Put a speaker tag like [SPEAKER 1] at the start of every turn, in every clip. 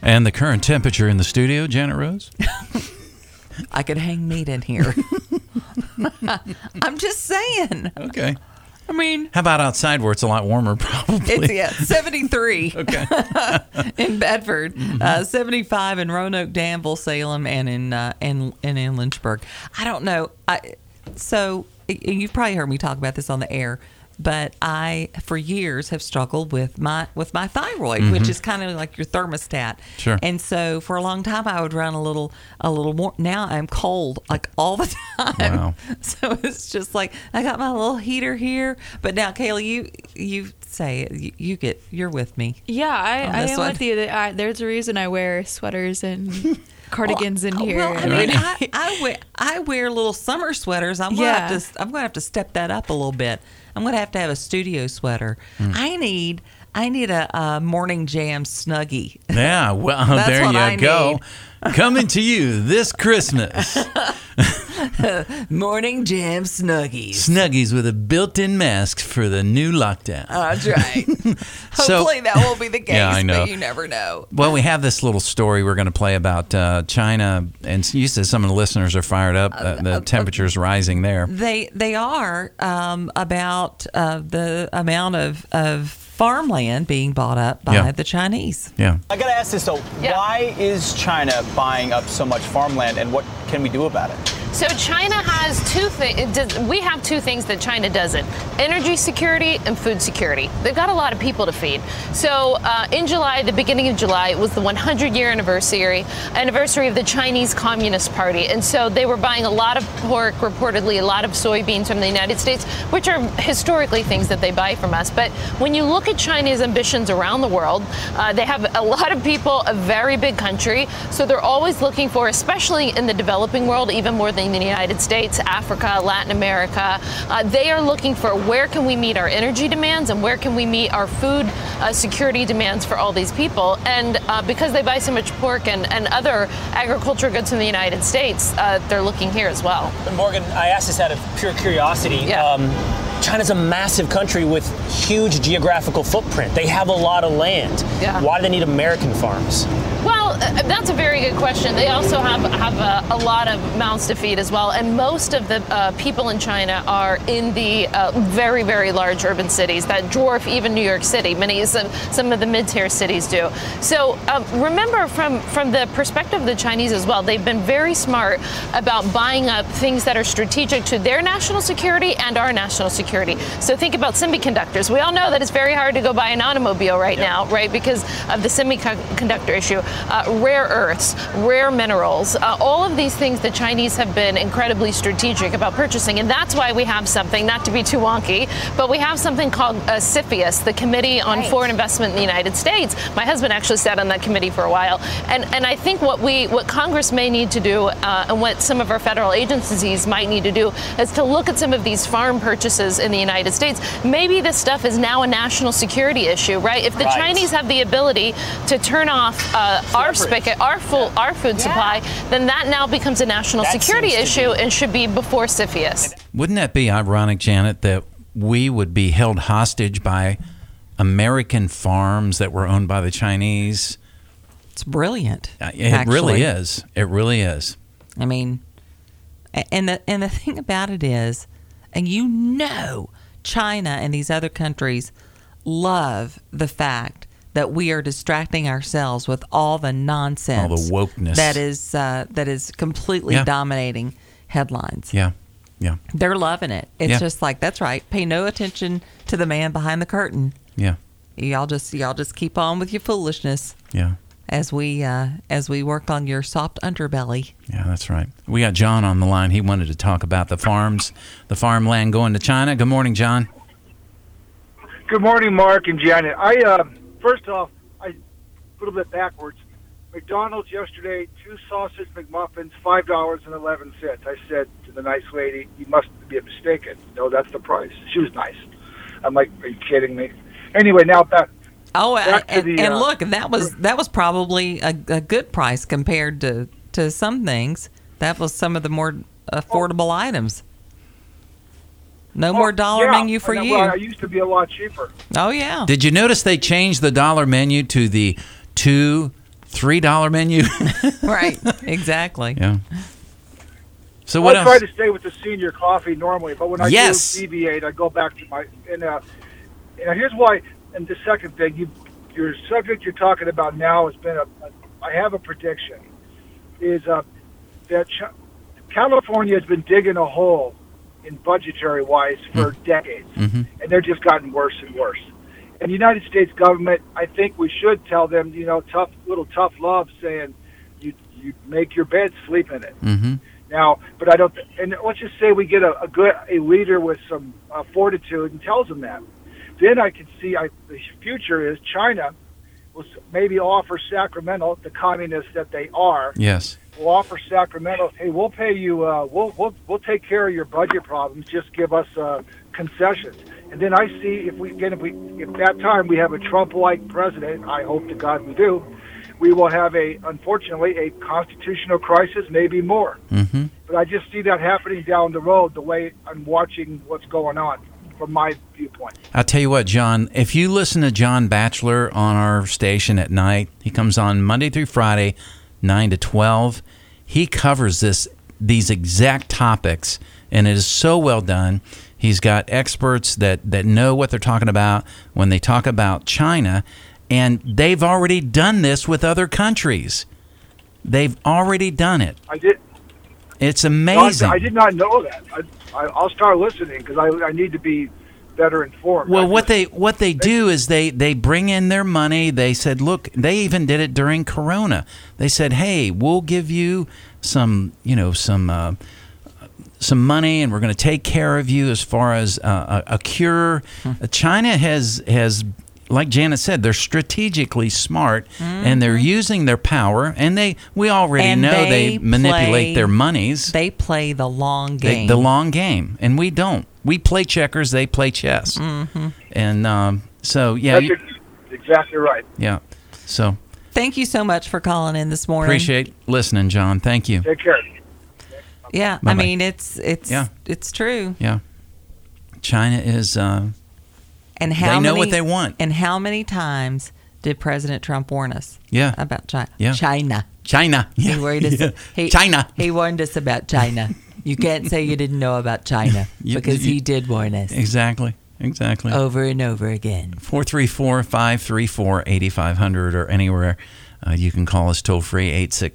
[SPEAKER 1] And the current temperature in the studio, Janet Rose?
[SPEAKER 2] I could hang meat in here. I'm just saying.
[SPEAKER 1] Okay.
[SPEAKER 2] I mean,
[SPEAKER 1] how about outside where it's a lot warmer, probably?
[SPEAKER 2] It's 73
[SPEAKER 1] okay.
[SPEAKER 2] in Bedford, 75 in Roanoke, Danville, Salem, and in Lynchburg. I don't know. So you've probably heard me talk about this on the air, but I, for years, have struggled with my thyroid, which is kind of like your thermostat.
[SPEAKER 1] Sure.
[SPEAKER 2] And so for a long time, I would run a little more. Now I'm cold like all the time.
[SPEAKER 1] Wow.
[SPEAKER 2] So it's just like I got my little heater here. But now, Kayla, you say it. You're with me.
[SPEAKER 3] Yeah, I am with you. There's a reason I wear sweaters and cardigans in here.
[SPEAKER 2] Well, I mean, I wear little summer sweaters. I'm gonna have to step that up a little bit. I'm gonna have to have a studio sweater. I need a Morning Jam Snuggie.
[SPEAKER 1] Yeah, well, there you go. Coming to you this Christmas.
[SPEAKER 2] Morning Jam Snuggies.
[SPEAKER 1] Snuggies with a built-in mask for the new lockdown.
[SPEAKER 2] That's right. Hopefully that will be the case,
[SPEAKER 1] yeah, I know.
[SPEAKER 2] but you never know.
[SPEAKER 1] Well, we have this little story we're going to play about China, and you said some of the listeners are fired up. The temperature's rising there.
[SPEAKER 2] They are about the amount of farmland being bought up by the Chinese.
[SPEAKER 1] Yeah.
[SPEAKER 4] I got to ask this, though. Why is China buying up so much farmland, and what can we do about it?
[SPEAKER 5] So China has two things. We have two things that China doesn't: energy security and food security. They've got a lot of people to feed. So in July, the beginning of July, it was the 100-year anniversary of the Chinese Communist Party. And so they were buying a lot of pork, reportedly a lot of soybeans from the United States, which are historically things that they buy from us. But when you look at China's ambitions around the world, they have a lot of people, a very big country. So they're always looking for, especially in the developing world, even more than in the United States, Africa, Latin America, they are looking for where can we meet our energy demands and where can we meet our food security demands for all these people. And because they buy so much pork and other agriculture goods from the United States, they're looking here as well.
[SPEAKER 4] Morgan, I asked this out of pure curiosity.
[SPEAKER 5] Yeah.
[SPEAKER 4] China's a massive country with huge geographical footprint. They have a lot of land.
[SPEAKER 5] Yeah.
[SPEAKER 4] Why do they need American farms?
[SPEAKER 5] Well, that's a very good question. They also have a lot of mouths to feed as well. And most of the people in China are in the very, very large urban cities that dwarf even New York City. Some of the mid-tier cities do. So remember, from the perspective of the Chinese as well, they've been very smart about buying up things that are strategic to their national security and our national security. So think about semiconductors. We all know that it's very hard to go buy an automobile right now, right, because of the semiconductor issue. Rare earths, rare minerals, all of these things the Chinese have been incredibly strategic about purchasing. And that's why we have something, not to be too wonky, but we have something called CFIUS, the Committee on Foreign Investment in the United States. My husband actually sat on that committee for a while. And I think what Congress may need to do, and what some of our federal agencies might need to do, is to look at some of these farm purchases in the United States. Maybe this stuff is now a national security issue, right? If the Chinese have the ability to turn off our spigot, our food supply, then that now becomes a national security issue and should be before CFIUS.
[SPEAKER 1] Wouldn't that be ironic, Janet, that we would be held hostage by American farms that were owned by the Chinese?
[SPEAKER 2] It's brilliant.
[SPEAKER 1] It really is. It really is.
[SPEAKER 2] I mean, and the thing about it is, and China and these other countries love the fact that we are distracting ourselves with all the nonsense,
[SPEAKER 1] all the wokeness
[SPEAKER 2] that is completely dominating headlines.
[SPEAKER 1] Yeah, yeah.
[SPEAKER 2] They're loving it. It's just like, that's right. Pay no attention to the man behind the curtain.
[SPEAKER 1] Yeah.
[SPEAKER 2] Y'all just keep on with your foolishness.
[SPEAKER 1] Yeah.
[SPEAKER 2] As we work on your soft underbelly.
[SPEAKER 1] Yeah, that's right. We got John on the line. He wanted to talk about the farmland going to China. Good morning, John.
[SPEAKER 6] Good morning, Mark and Janet. First off, a little bit backwards. McDonald's yesterday, 2 sausage McMuffins, $5.11. I said to the nice lady, "You must be mistaken. No, that's the price." She was nice. I'm like, "Are you kidding me?" Anyway, now back.
[SPEAKER 2] Oh, and look, that was probably a good price compared to some things. That was some of the more affordable items. No more dollar menu for you.
[SPEAKER 6] Well, I used to be a lot cheaper.
[SPEAKER 2] Oh, yeah.
[SPEAKER 1] Did you notice they changed the dollar menu to the 2 $3 menu.
[SPEAKER 2] Right. Exactly.
[SPEAKER 1] Yeah. So what
[SPEAKER 6] I
[SPEAKER 1] else?
[SPEAKER 6] try to stay with the senior coffee normally, but when I
[SPEAKER 1] Yes.
[SPEAKER 6] do deviate, I go back to my and here's why. And the second thing, your subject you're talking about now has been I have a prediction, is that California has been digging a hole in budgetary wise for decades, and they're just gotten worse and worse. And the United States government, I think we should tell them, tough love, saying you make your bed, sleep in it. Now, but I don't. And let's just say we get a leader with some fortitude and tells them that. Then I can see the future is China will maybe offer Sacramento, the communists that they are.
[SPEAKER 1] Yes.
[SPEAKER 6] Will offer Sacramento, hey, we'll pay you. We'll take care of your budget problems. Just give us concessions. And then I see if that time we have a Trump-like president, I hope to God we do, we will have unfortunately a constitutional crisis, maybe more. But I just see that happening down the road, the way I'm watching what's going on from my viewpoint.
[SPEAKER 1] I'll tell you what, John, if you listen to John Batchelor on our station at night, he comes on Monday through Friday, 9 to 12. He covers these exact topics, and it is so well done. He's got experts that know what they're talking about when they talk about China, and they've already done this with other countries. They've already done it.
[SPEAKER 6] I did.
[SPEAKER 1] It's amazing.
[SPEAKER 6] No, I did not know that. I'll start listening because I need to be better informed.
[SPEAKER 1] Well, what they do is they bring in their money. They said, look, they even did it during Corona. They said, hey, we'll give you some money, and we're going to take care of you as far as a cure. China has, like Janet said, they're strategically smart, and they're using their power, and we already know they manipulate their monies.
[SPEAKER 2] They play the long game.
[SPEAKER 1] The long game, and we don't. We play checkers, they play chess. And so, yeah.
[SPEAKER 6] That's exactly right.
[SPEAKER 1] Yeah. So.
[SPEAKER 2] Thank you so much for calling in this morning.
[SPEAKER 1] Appreciate listening, John. Thank you.
[SPEAKER 6] Take care.
[SPEAKER 2] Yeah,
[SPEAKER 1] Bye-bye.
[SPEAKER 2] I mean, it's true.
[SPEAKER 1] Yeah. China is...
[SPEAKER 2] And
[SPEAKER 1] they know what they want.
[SPEAKER 2] And how many times did President Trump warn us?
[SPEAKER 1] Yeah.
[SPEAKER 2] About China.
[SPEAKER 1] Yeah.
[SPEAKER 2] China.
[SPEAKER 1] Yeah.
[SPEAKER 2] He warned us.
[SPEAKER 1] Yeah. China.
[SPEAKER 2] He warned us about China. You can't say you didn't know about China because he did warn us.
[SPEAKER 1] Exactly.
[SPEAKER 2] Over and over again.
[SPEAKER 1] 434-534-8500 or anywhere. You can call us toll free,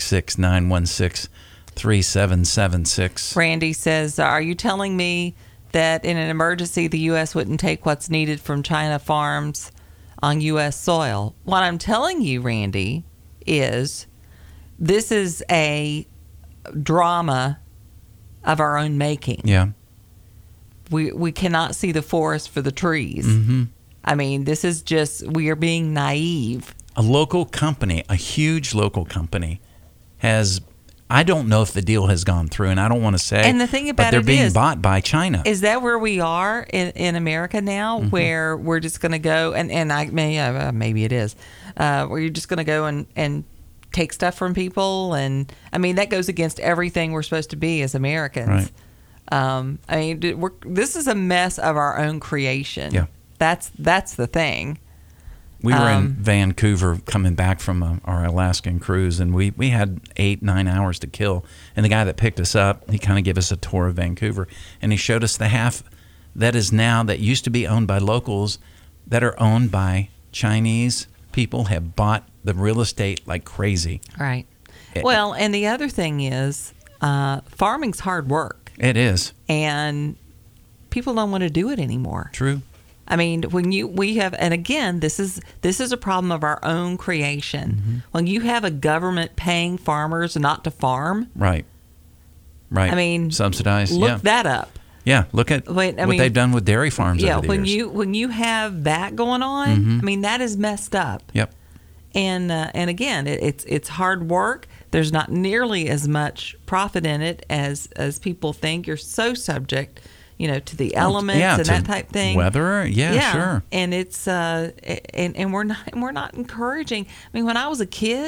[SPEAKER 1] 866-916-3776.
[SPEAKER 2] Randy says, are you telling me that in an emergency the U.S. wouldn't take what's needed from China farms on U.S. soil? What I'm telling you, Randy, is this is a drama of our own making.
[SPEAKER 1] Yeah.
[SPEAKER 2] We cannot see the forest for the trees. I mean, this is just, we are being naive.
[SPEAKER 1] A local company, a huge local company, has... I don't know if the deal has gone through, and I don't want to say.
[SPEAKER 2] And the thing about
[SPEAKER 1] but they're
[SPEAKER 2] it
[SPEAKER 1] being bought by China.
[SPEAKER 2] Is that where we are in America now, where we're just going to go and maybe it is, where you're just going to go and take stuff from people, and I mean that goes against everything we're supposed to be as Americans.
[SPEAKER 1] Right.
[SPEAKER 2] I mean, this is a mess of our own creation.
[SPEAKER 1] Yeah.
[SPEAKER 2] That's the thing.
[SPEAKER 1] We were in Vancouver coming back from our Alaskan cruise, and we had 8-9 hours to kill. And the guy that picked us up, he kind of gave us a tour of Vancouver, and he showed us the half that used to be owned by locals that are owned by Chinese people, have bought the real estate like crazy.
[SPEAKER 2] Right. Well, and the other thing is farming's hard work.
[SPEAKER 1] It is.
[SPEAKER 2] And people don't want to do it anymore.
[SPEAKER 1] True.
[SPEAKER 2] I mean, we have, and again, this is a problem of our own creation. When you have a government paying farmers not to farm,
[SPEAKER 1] right.
[SPEAKER 2] I mean,
[SPEAKER 1] subsidized.
[SPEAKER 2] Look that up.
[SPEAKER 1] Yeah, look at what they've done with dairy farms.
[SPEAKER 2] Yeah,
[SPEAKER 1] over the years.
[SPEAKER 2] when you have that going on, I mean, that is messed up.
[SPEAKER 1] Yep.
[SPEAKER 2] And again, it's hard work. There's not nearly as much profit in it as people think. You're so subject, to the elements and that type thing.
[SPEAKER 1] Weather, sure.
[SPEAKER 2] And it's and we're not encouraging. I mean, when I was a kid,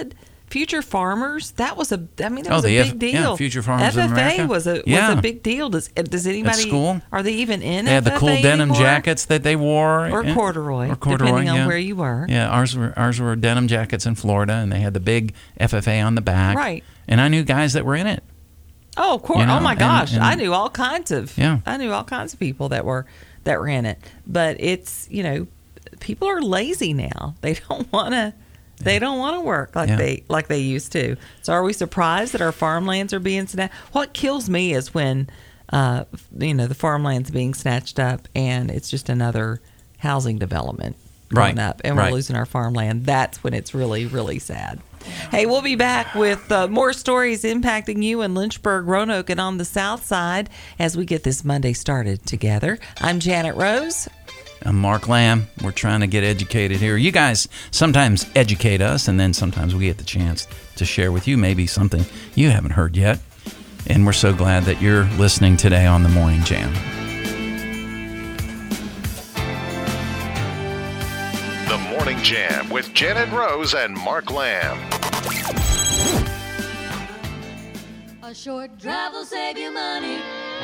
[SPEAKER 2] Future Farmers, that was a big deal.
[SPEAKER 1] Yeah, Future Farmers
[SPEAKER 2] FFA
[SPEAKER 1] of America.
[SPEAKER 2] was a big deal. Does anybody
[SPEAKER 1] at school?
[SPEAKER 2] Are they even in
[SPEAKER 1] They had the
[SPEAKER 2] FFA
[SPEAKER 1] cool denim
[SPEAKER 2] anymore?
[SPEAKER 1] jackets that they wore,
[SPEAKER 2] or corduroy, depending on where you were.
[SPEAKER 1] Yeah, ours were denim jackets in Florida, and they had the big FFA on the back.
[SPEAKER 2] Right.
[SPEAKER 1] And I knew guys that were in it.
[SPEAKER 2] Oh, of course. Oh my gosh, I knew all kinds of people that were in it. But it's, people are lazy now. They don't want to. They don't want to work like they used to. So are we surprised that our farmlands are being snatched? What kills me is when, the farmland's being snatched up and it's just another housing development going up, and we're losing our farmland. That's when it's really, really sad. Hey, we'll be back with more stories impacting you in Lynchburg, Roanoke, and on the South Side as we get this Monday started together. I'm Janet Rose.
[SPEAKER 1] I'm Mark Lamb. We're trying to get educated here. You guys sometimes educate us, and then sometimes we get the chance to share with you maybe something you haven't heard yet. And we're so glad that you're listening today on The Morning Jam.
[SPEAKER 7] The Morning Jam with Janet Rose and Mark Lamb.
[SPEAKER 8] A short drive will save you money.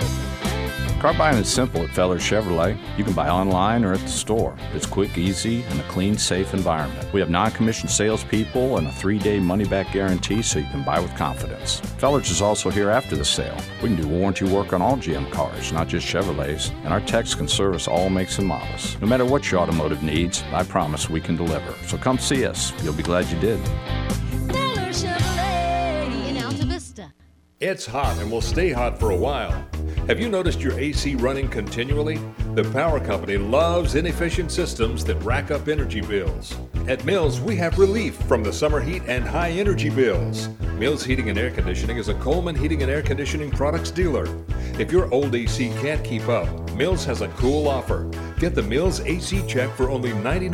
[SPEAKER 9] Car buying is simple at Feller Chevrolet. You can buy online or at the store. It's quick, easy, and a clean, safe environment. We have non-commissioned salespeople and a 3-day money-back guarantee so you can buy with confidence. Feller's is also here after the sale. We can do warranty work on all GM cars, not just Chevrolets, and our techs can service all makes and models. No matter what your automotive needs, I promise we can deliver. So come see us. You'll be glad you did.
[SPEAKER 8] Feller Chevrolet in Alta Vista.
[SPEAKER 10] It's hot and will stay hot for a while. Have you noticed your AC running continually? The power company loves inefficient systems that rack up energy bills. At Mills, we have relief from the summer heat and high energy bills. Mills Heating and Air Conditioning is a Coleman Heating and Air Conditioning products dealer. If your old AC can't keep up, Mills has a cool offer. Get the Mills AC check for only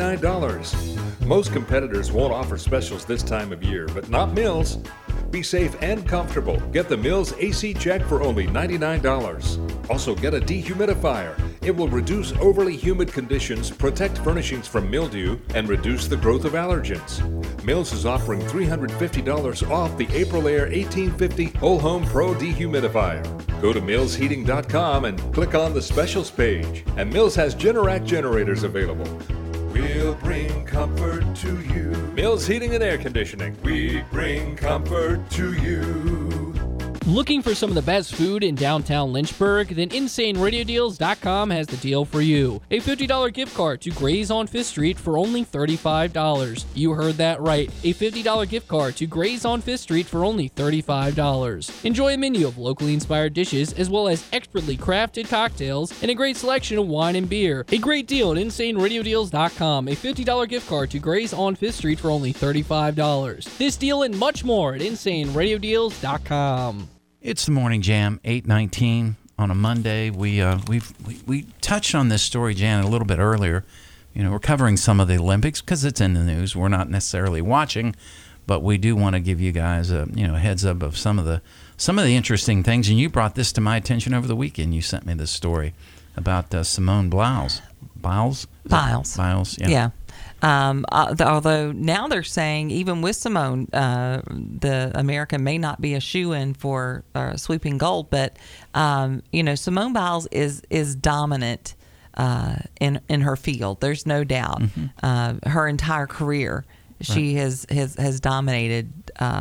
[SPEAKER 10] $99. Most competitors won't offer specials this time of year, but not Mills. Be safe and comfortable. Get the Mills AC check for only $99. Also, get a dehumidifier. It will reduce overly humid conditions, protect furnishings from mildew, and reduce the growth of allergens. Mills is offering $350 off the Aprilaire 1850 Whole Home Pro Dehumidifier. Go to millsheating.com and click on the specials page. And Mills has Generac generators available. We'll bring comfort to you. Mills Heating and Air Conditioning. We bring comfort to you.
[SPEAKER 11] Looking for some of the best food in downtown Lynchburg? Then InsaneRadioDeals.com has the deal for you. A $50 gift card to Gray's on 5th Street for only $35. You heard that right. A $50 gift card to Gray's on 5th Street for only $35. Enjoy a menu of locally inspired dishes as well as expertly crafted cocktails and a great selection of wine and beer. A great deal at InsaneRadioDeals.com. A $50 gift card to Gray's on 5th Street for only $35. This deal and much more at InsaneRadioDeals.com.
[SPEAKER 1] It's the Morning Jam, 8:19 on a Monday. We touched on this story, Jan, a little bit earlier. We're covering some of the Olympics because it's in the news. We're not necessarily watching, but we do want to give you guys a heads up of some of the interesting things. And you brought this to my attention over the weekend. You sent me this story about Simone Biles. Biles, yeah.
[SPEAKER 2] Although now they're saying even with Simone, the America may not be a shoo-in for sweeping gold, but Simone Biles is dominant in her field. There's no doubt. Mm-hmm. Her entire career, she has dominated.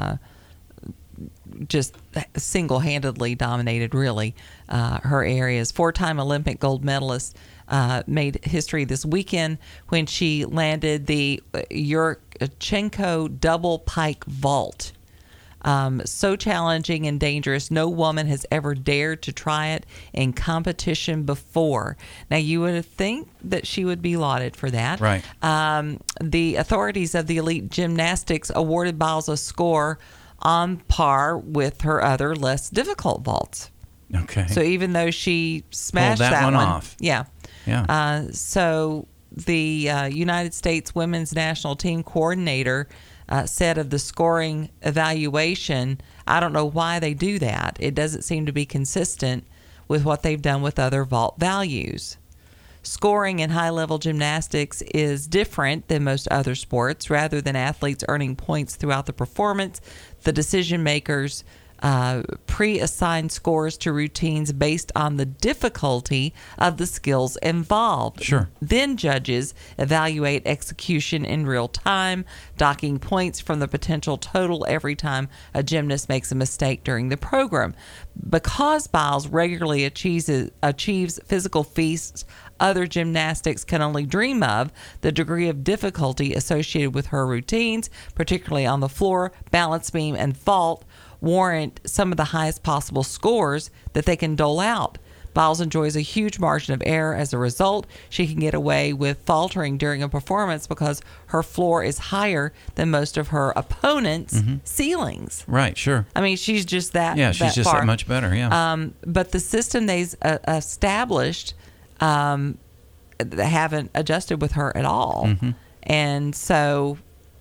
[SPEAKER 2] Just single-handedly dominated, really, her areas. 4-time Olympic gold medalist made history this weekend when she landed the Yurchenko double pike vault. So challenging and dangerous, no woman has ever dared to try it in competition before. Now, you would think that she would be lauded for that.
[SPEAKER 1] Right.
[SPEAKER 2] The authorities of the elite gymnastics awarded Biles a score on par with her other less difficult vaults.
[SPEAKER 1] Okay.
[SPEAKER 2] So even though she smashed
[SPEAKER 1] that one
[SPEAKER 2] off. Yeah.
[SPEAKER 1] So
[SPEAKER 2] the United States Women's National Team coordinator said of the scoring evaluation, I don't know why they do that. It doesn't seem to be consistent with what they've done with other vault values. Scoring in high-level gymnastics is different than most other sports. Rather than athletes earning points throughout the performance, the decision makers pre-assign scores to routines based on the difficulty of the skills involved.
[SPEAKER 1] Sure.
[SPEAKER 2] Then judges evaluate execution in real time, docking points from the potential total every time a gymnast makes a mistake during the program. Because Biles regularly achieves physical feats other gymnastics can only dream of, the degree of difficulty associated with her routines, particularly on the floor, balance beam, and vault, warrant some of the highest possible scores that they can dole out. Biles enjoys a huge margin of error. As a result, she can get away with faltering during a performance because her floor is higher than most of her opponents' ceilings.
[SPEAKER 1] Right, sure.
[SPEAKER 2] I mean, she's just that.
[SPEAKER 1] Yeah, she's just
[SPEAKER 2] far.
[SPEAKER 1] that much better, yeah.
[SPEAKER 2] But the system they've established they haven't adjusted with her at all. And so,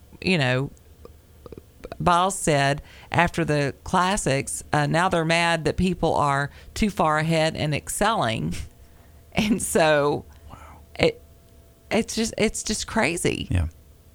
[SPEAKER 2] Biles said after the classics, now they're mad that people are too far ahead and excelling, and so it's just crazy.
[SPEAKER 1] Yeah.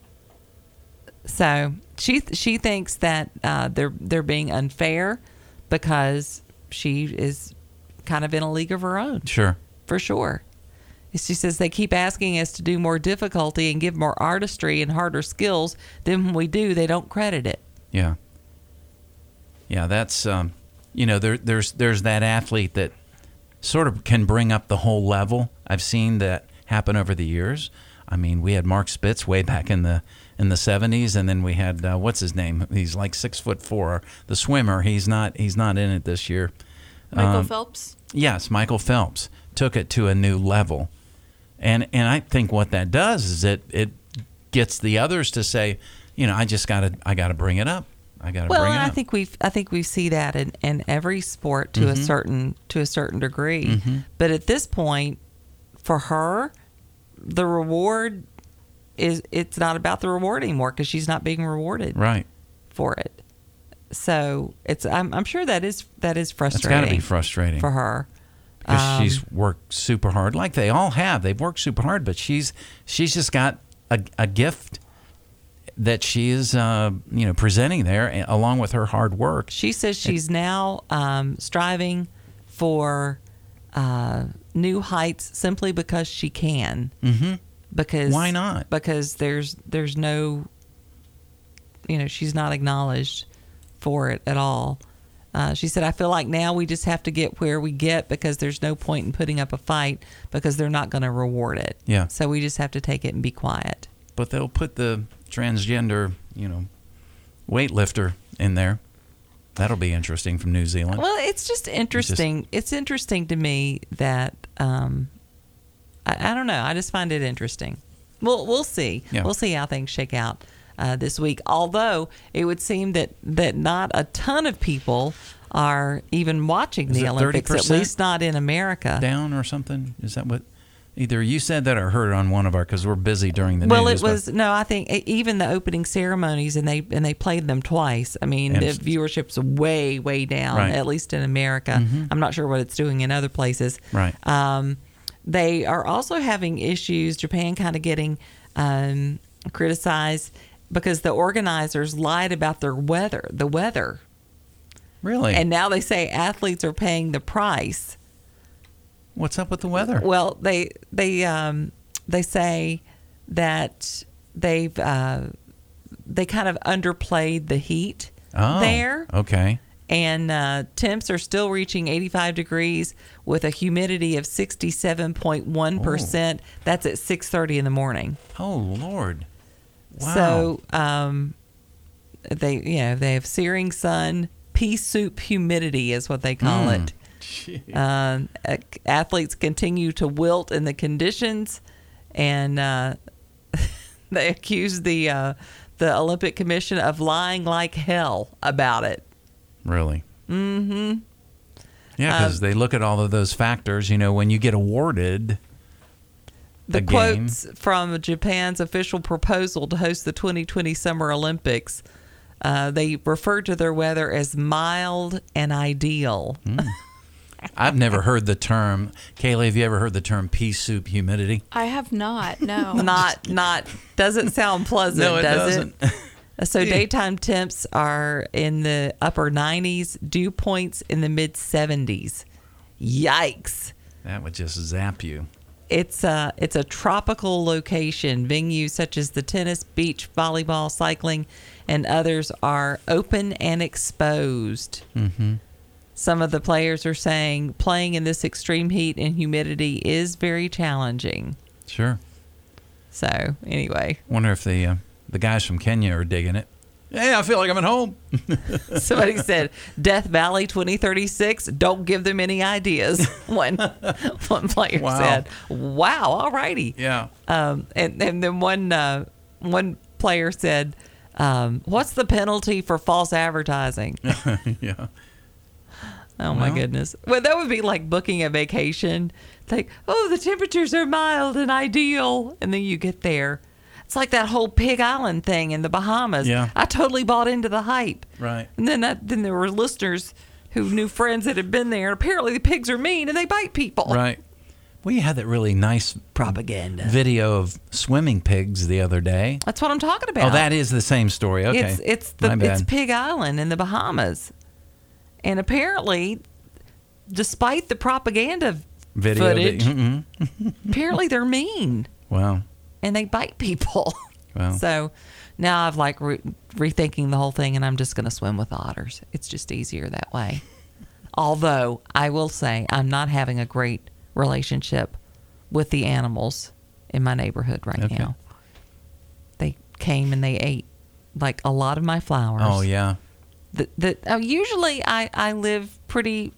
[SPEAKER 2] So she thinks that they're being unfair because she is kind of in a league of her own.
[SPEAKER 1] Sure.
[SPEAKER 2] For sure. She says they keep asking us to do more difficulty and give more artistry and harder skills. Then when we do, they don't credit it.
[SPEAKER 1] Yeah. Yeah, that's, there's that athlete that sort of can bring up the whole level. I've seen that happen over the years. I mean, we had Mark Spitz way back in the 70s, and then we had, what's his name? He's like 6'4", the swimmer. He's not in it this year.
[SPEAKER 3] Michael Phelps?
[SPEAKER 1] Yes, Michael Phelps took it to a new level. And I think what that does is it gets the others to say, I gotta bring it up. I gotta bring it up.
[SPEAKER 2] Well, I think we see that in every sport to a certain degree. But at this point, for her, the reward it's not about the reward anymore because she's not being rewarded for it. So I'm sure that is frustrating.
[SPEAKER 1] It's got to be frustrating
[SPEAKER 2] for her.
[SPEAKER 1] Because she's worked super hard, like they all have. They've worked super hard, but she's just got a gift that she is presenting there along with her hard work.
[SPEAKER 2] She says she's now striving for new heights simply because she can. Because
[SPEAKER 1] why not?
[SPEAKER 2] Because there's no, she's not acknowledged for it at all. She said, I feel like now we just have to get where we get because there's no point in putting up a fight because they're not going to reward it.
[SPEAKER 1] Yeah.
[SPEAKER 2] So we just have to take it and be quiet.
[SPEAKER 1] But they'll put the transgender, weightlifter in there. That'll be interesting from New Zealand.
[SPEAKER 2] Well, it's just interesting. It's interesting to me that, I don't know. I just find it interesting. We'll see. Yeah. We'll see how things shake out this week. Although it would seem that not a ton of people are even watching the Olympics, at least not in America.
[SPEAKER 1] Down or something? Is that what? Either you said that or heard it on one of our, because we're busy during the news.
[SPEAKER 2] Well, it was, no, I think even the opening ceremonies, and they played them twice. I mean, the viewership's way, way down, at least in America. I'm not sure what it's doing in other places.
[SPEAKER 1] Right.
[SPEAKER 2] They are also having issues, Japan kind of getting criticized because the organizers lied about the weather.
[SPEAKER 1] Really?
[SPEAKER 2] And now they say athletes are paying the price.
[SPEAKER 1] What's up with the weather?
[SPEAKER 2] Well, they say that they kind of underplayed the heat there.
[SPEAKER 1] Okay.
[SPEAKER 2] And temps are still reaching 85 degrees with a humidity of 67.1%. That's at 6:30 in the morning.
[SPEAKER 1] Oh Lord! Wow.
[SPEAKER 2] So they have searing sun, pea soup humidity is what they call it. Athletes continue to wilt in the conditions, and they accuse the Olympic Commission of lying like hell about it.
[SPEAKER 1] Really? Mm-hmm. Yeah, because they look at all of those factors. When you get awarded
[SPEAKER 2] the quotes from Japan's official proposal to host the 2020 Summer Olympics, they referred to their weather as mild and ideal.
[SPEAKER 1] I've never heard the term. Kaylee, have you ever heard the term pea soup humidity?
[SPEAKER 3] I have not. No.
[SPEAKER 2] Not doesn't sound pleasant,
[SPEAKER 1] No, it
[SPEAKER 2] does
[SPEAKER 1] doesn't.
[SPEAKER 2] it? So daytime temps are in the upper 90s, dew points in the mid 70s. Yikes.
[SPEAKER 1] That would just zap you.
[SPEAKER 2] It's a tropical location. Venues such as the tennis, beach, volleyball, cycling, and others are open and exposed.
[SPEAKER 1] Mm-hmm.
[SPEAKER 2] Some of the players are saying playing in this extreme heat and humidity is very challenging.
[SPEAKER 1] Sure.
[SPEAKER 2] So anyway,
[SPEAKER 1] Wonder if the guys from Kenya are digging it. Hey, I feel like I'm at home.
[SPEAKER 2] somebody said Death Valley 2036. Don't give them any ideas. One player
[SPEAKER 1] Wow.
[SPEAKER 2] said, "Wow, all righty."
[SPEAKER 1] Yeah.
[SPEAKER 2] And then one player said, "What's the penalty for false advertising?"
[SPEAKER 1] Yeah.
[SPEAKER 2] Oh my goodness. Well, that would be like booking a vacation. It's like, oh, the temperatures are mild and ideal, and then you get there. It's like that whole Pig Island thing in the Bahamas.
[SPEAKER 1] Yeah.
[SPEAKER 2] I totally bought into the hype.
[SPEAKER 1] Right.
[SPEAKER 2] And then there were listeners who knew friends that had been there. Apparently the pigs are mean and they bite people.
[SPEAKER 1] Right. Well, you had that really nice
[SPEAKER 2] propaganda
[SPEAKER 1] video of swimming pigs the other day.
[SPEAKER 2] That's what I'm talking about.
[SPEAKER 1] Oh, that is the same story. Okay.
[SPEAKER 2] It's
[SPEAKER 1] My bad.
[SPEAKER 2] it's Pig Island in the Bahamas. And apparently, despite the propaganda
[SPEAKER 1] Video
[SPEAKER 2] footage,
[SPEAKER 1] mm-hmm.
[SPEAKER 2] apparently they're mean.
[SPEAKER 1] Wow.
[SPEAKER 2] And they bite people.
[SPEAKER 1] Wow.
[SPEAKER 2] So now I've like rethinking the whole thing, and I'm just going to swim with otters. It's just easier that way. Although I will say I'm not having a great relationship with the animals in my neighborhood right now. They came and they ate like a lot of my flowers.
[SPEAKER 1] Oh, yeah.
[SPEAKER 2] Usually I live pretty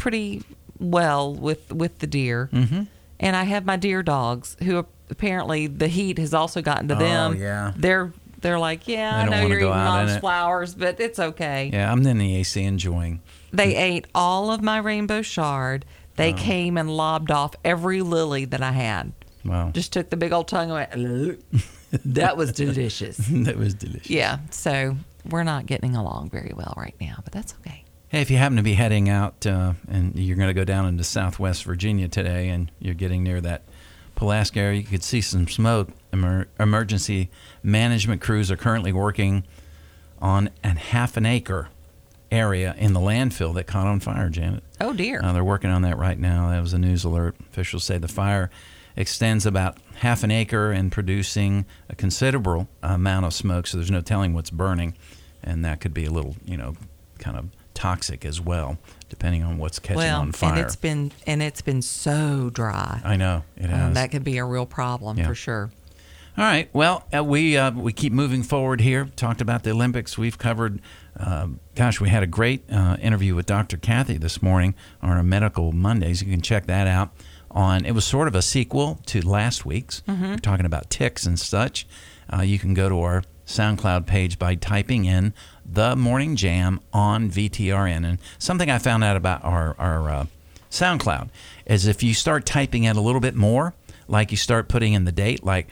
[SPEAKER 2] well with the deer.
[SPEAKER 1] Mm-hmm.
[SPEAKER 2] And I have my deer dogs who apparently the heat has also gotten to them.
[SPEAKER 1] Oh, yeah.
[SPEAKER 2] They're like, yeah, I
[SPEAKER 1] They don't
[SPEAKER 2] know
[SPEAKER 1] wanna
[SPEAKER 2] you're
[SPEAKER 1] go
[SPEAKER 2] eating
[SPEAKER 1] out in
[SPEAKER 2] mom's
[SPEAKER 1] it.
[SPEAKER 2] flowers, but it's okay.
[SPEAKER 1] Yeah, I'm in the AC enjoying.
[SPEAKER 2] They ate all of my rainbow shard. They came and lobbed off every lily that I had.
[SPEAKER 1] Wow.
[SPEAKER 2] Just took the big old tongue and went, that was delicious.
[SPEAKER 1] That was delicious.
[SPEAKER 2] Yeah, so we're not getting along very well right now, but that's okay.
[SPEAKER 1] Hey, if you happen to be heading out and you're going to go down into Southwest Virginia today and you're getting near that Pulaski area, you could see some smoke. Emergency management crews are currently working on a half an acre area in the landfill that caught on fire, Janet.
[SPEAKER 2] Oh, dear.
[SPEAKER 1] They're working on that right now. That was a news alert. Officials say the fire extends about half an acre and producing a considerable amount of smoke, so there's no telling what's burning. And that could be a little, kind of toxic as well, depending on what's catching on fire.
[SPEAKER 2] And it's been so dry.
[SPEAKER 1] I know it has.
[SPEAKER 2] That could be a real problem for sure.
[SPEAKER 1] All right. Well, we keep moving forward here. Talked about the Olympics. We've covered. We had a great interview with Dr. Kathy this morning on our Medical Mondays. You can check that out. It was sort of a sequel to last week's.
[SPEAKER 2] Mm-hmm.
[SPEAKER 1] We're talking about ticks and such. You can go to our SoundCloud page by typing in The Morning Jam on VTRN. And something I found out about our SoundCloud is if you start typing in a little bit more, like you start putting in the date, like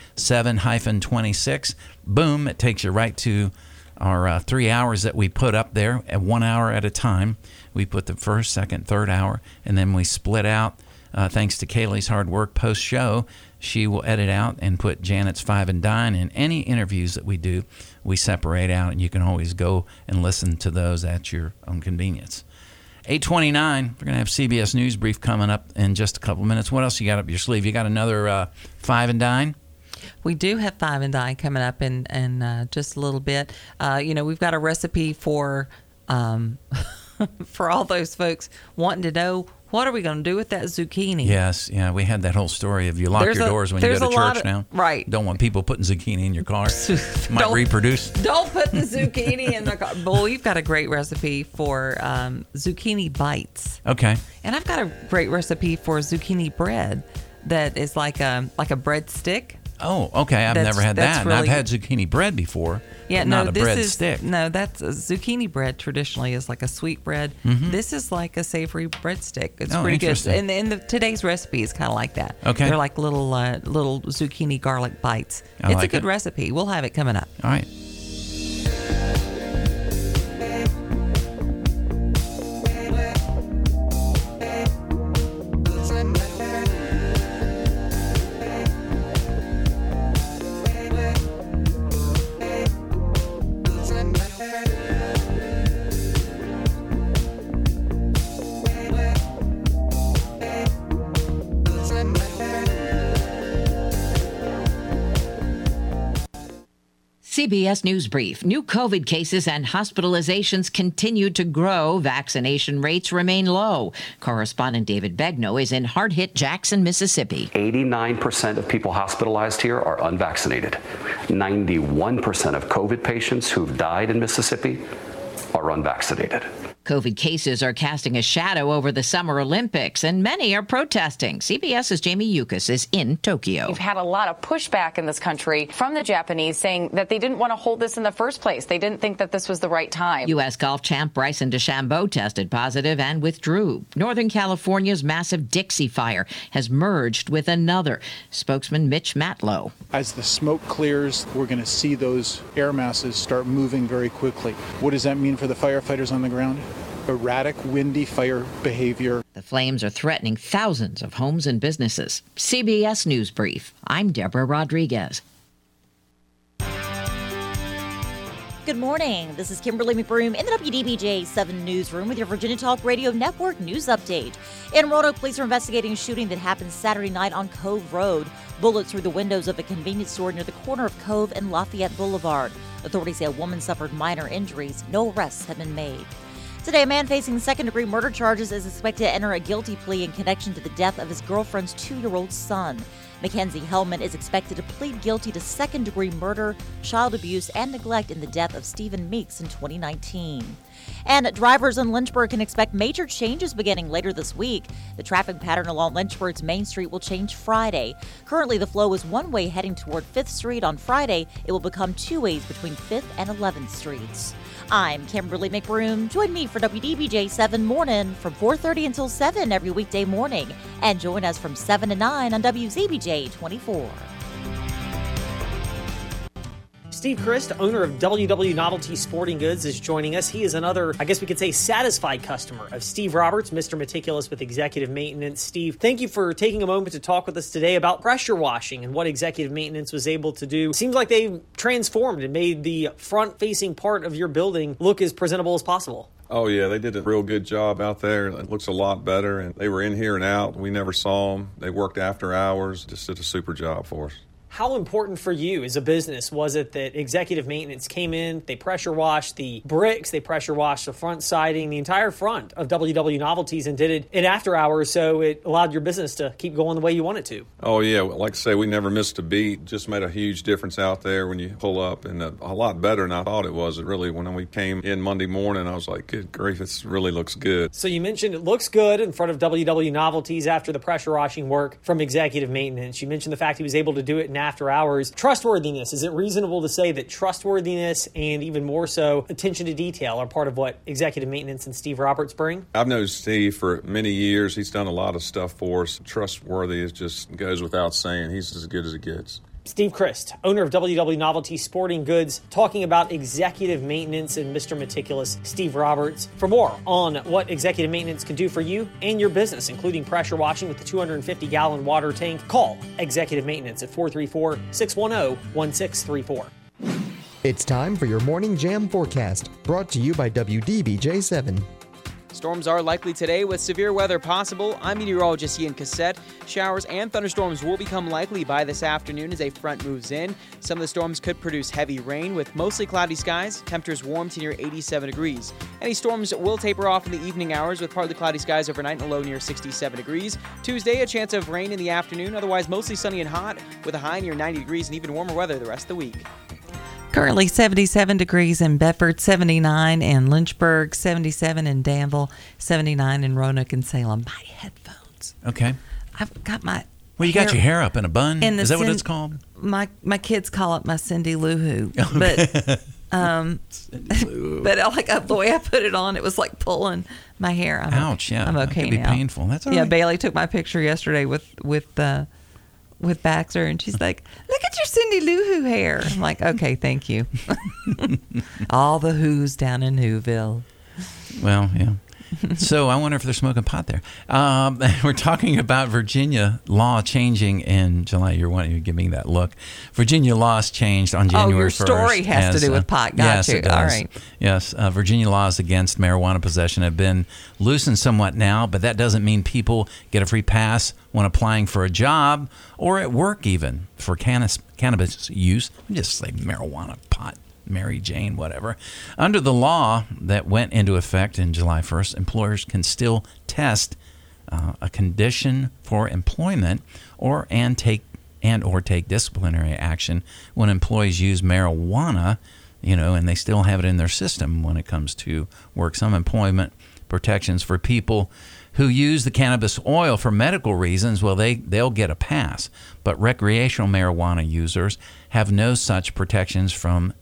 [SPEAKER 1] 7-26, boom, it takes you right to our 3 hours that we put up there at 1 hour at a time. We put the first, second, third hour, and then we split out. Thanks to Kaylee's hard work post-show, she will edit out and put Janet's Five and Dine. And any interviews that we do, we separate out, and you can always go and listen to those at your own convenience. 8:29, we're going to have CBS News Brief coming up in just a couple minutes. What else you got up your sleeve? You got another Five and Dine?
[SPEAKER 2] We do have Five and Dine coming up in just a little bit. We've got a recipe for all those folks wanting to know, what are we going to do with that zucchini?
[SPEAKER 1] Yes, yeah, we had that whole story of you lock your doors when you go to church now.
[SPEAKER 2] Right.
[SPEAKER 1] Don't want people putting zucchini in your car. Might reproduce.
[SPEAKER 2] Don't put the zucchini in the car. Well, we've got a great recipe for zucchini bites.
[SPEAKER 1] Okay.
[SPEAKER 2] And I've got a great recipe for zucchini bread that is like a breadstick.
[SPEAKER 1] Oh, okay. I've never had that. I've had zucchini bread before.
[SPEAKER 2] Yeah,
[SPEAKER 1] not a bread stick.
[SPEAKER 2] No, that's zucchini bread. Traditionally is like a sweet bread.
[SPEAKER 1] Mm-hmm.
[SPEAKER 2] This is like a savory breadstick. It's pretty good.
[SPEAKER 1] Interesting.
[SPEAKER 2] And today's recipe is kind of like that.
[SPEAKER 1] Okay.
[SPEAKER 2] They're like little zucchini garlic bites.
[SPEAKER 1] I
[SPEAKER 2] it's
[SPEAKER 1] like
[SPEAKER 2] a good recipe. We'll have it coming up.
[SPEAKER 1] All right.
[SPEAKER 12] CBS News Brief. New COVID cases and hospitalizations continue to grow. Vaccination rates remain low. Correspondent David Begnaud is in hard-hit Jackson, Mississippi.
[SPEAKER 13] 89% of people hospitalized here are unvaccinated. 91% of COVID patients who've died in Mississippi are unvaccinated.
[SPEAKER 12] COVID cases are casting a shadow over the Summer Olympics, and many are protesting. CBS's Jamie Yukas is in Tokyo.
[SPEAKER 14] We've had a lot of pushback in this country from the Japanese saying that they didn't want to hold this in the first place. They didn't think that this was the right time.
[SPEAKER 12] U.S. golf champ Bryson DeChambeau tested positive and withdrew. Northern California's massive Dixie Fire has merged with another. Spokesman Mitch Matlow.
[SPEAKER 15] As the smoke clears, we're going to see those air masses start moving very quickly. What does that mean for the firefighters on the ground? Erratic, windy fire behavior.
[SPEAKER 12] The flames are threatening thousands of homes and businesses. CBS News Brief. I'm Deborah Rodriguez.
[SPEAKER 16] Good morning. This is Kimberly McBroom in the WDBJ 7 Newsroom with your Virginia Talk Radio Network news update. In Roanoke, police are investigating a shooting that happened Saturday night on Cove Road. Bullets through the windows of a convenience store near the corner of Cove and Lafayette Boulevard. Authorities say a woman suffered minor injuries. No arrests have been made. Today, a man facing second-degree murder charges is expected to enter a guilty plea in connection to the death of his girlfriend's 2-year-old son. Mackenzie Hellman is expected to plead guilty to second-degree murder, child abuse, and neglect in the death of Stephen Meeks in 2019. And drivers in Lynchburg can expect major changes beginning later this week. The traffic pattern along Lynchburg's Main Street will change Friday. Currently, the flow is one-way heading toward 5th Street. On Friday, it will become two ways between 5th and 11th Streets. I'm Kimberly McBroom. Join me for WDBJ 7 Morning from 4:30 until 7 every weekday morning. And join us from 7 to 9 on WZBJ 24.
[SPEAKER 17] Steve Christ, owner of WW Novelty Sporting Goods, is joining us. He is another, I guess we could say, satisfied customer of Steve Roberts, Mr. Meticulous with Executive Maintenance. Steve, thank you for taking a moment to talk with us today about pressure washing and what Executive Maintenance was able to do. Seems like they transformed and made the front-facing part of your building look as presentable as possible.
[SPEAKER 18] Oh, yeah, they did a real good job out there. It looks a lot better, and they were in here and out. We never saw them. They worked after hours, just did a super job for us.
[SPEAKER 17] How important for you as a business was it that Executive Maintenance came in, they pressure washed the bricks, they pressure washed the front siding, the entire front of WW Novelties, and did it in after hours so it allowed your business to keep going the way you want it to?
[SPEAKER 18] Oh, yeah. Like I say, we never missed a beat. Just made a huge difference out there when you pull up, and a lot better than I thought it was. It really, when we came in Monday morning, I was like, good grief, it really looks good.
[SPEAKER 17] So you mentioned it looks good in front of WW Novelties after the pressure washing work from Executive Maintenance. You mentioned the fact he was able to do it in after hours. Trustworthiness. Is it reasonable to say that trustworthiness and even more so attention to detail are part of what Executive Maintenance and Steve Roberts bring?
[SPEAKER 18] I've known Steve for many years. He's done a lot of stuff for us. Trustworthy just goes without saying. He's as good as it gets.
[SPEAKER 17] Steve Christ, owner of WW Novelty Sporting Goods, talking about Executive Maintenance and Mr. Meticulous, Steve Roberts. For more on what Executive Maintenance can do for you and your business, including pressure washing with the 250-gallon water tank, call Executive Maintenance at 434-610-1634.
[SPEAKER 19] It's time for your Morning Jam forecast, brought to you by WDBJ 7.
[SPEAKER 20] Storms are likely today with severe weather possible. I'm meteorologist Ian Cassette. Showers and thunderstorms will become likely by this afternoon as a front moves in. Some of the storms could produce heavy rain with mostly cloudy skies. Temperatures warm to near 87 degrees. Any storms will taper off in the evening hours with partly cloudy skies overnight and a low near 67 degrees. Tuesday, a chance of rain in the afternoon. Otherwise, mostly sunny and hot with a high near 90 degrees and even warmer weather the rest of the week.
[SPEAKER 2] Currently 77 degrees in Bedford, 79 in Lynchburg, 77 in Danville, 79 in Roanoke and Salem. My headphones.
[SPEAKER 1] Okay.
[SPEAKER 2] I've got my
[SPEAKER 1] Well, you got your hair up in a bun? Is that what it's called?
[SPEAKER 2] My kids call it my Cindy Lou Who. Okay. But like the way I put it on, it was like pulling my hair.
[SPEAKER 1] Ouch, yeah.
[SPEAKER 2] I'm okay
[SPEAKER 1] that could be
[SPEAKER 2] now.
[SPEAKER 1] painful. That's all
[SPEAKER 2] yeah,
[SPEAKER 1] right.
[SPEAKER 2] Bailey took my picture yesterday with Baxter, and she's like, look at your Cindy Lou Who hair. I'm like, okay, thank you. All the Who's down in Whoville.
[SPEAKER 1] Well, yeah. So I wonder if they're smoking pot there. We're talking about Virginia law changing in July. You're wanting to give me that look. Virginia laws changed on January 1st.
[SPEAKER 2] Oh, your story has to do with pot. Got
[SPEAKER 1] yes,
[SPEAKER 2] you.
[SPEAKER 1] It does.
[SPEAKER 2] All right.
[SPEAKER 1] Yes, Virginia laws against marijuana possession have been loosened somewhat now, but that doesn't mean people get a free pass when applying for a job or at work even for cannabis use. I'm just saying marijuana, pot. Mary Jane, whatever. Under the law that went into effect in July 1st, employers can still test a condition for employment or take disciplinary action when employees use marijuana, and they still have it in their system when it comes to work. Some employment protections for people who use the cannabis oil for medical reasons, well, they'll get a pass. But recreational marijuana users have no such protections from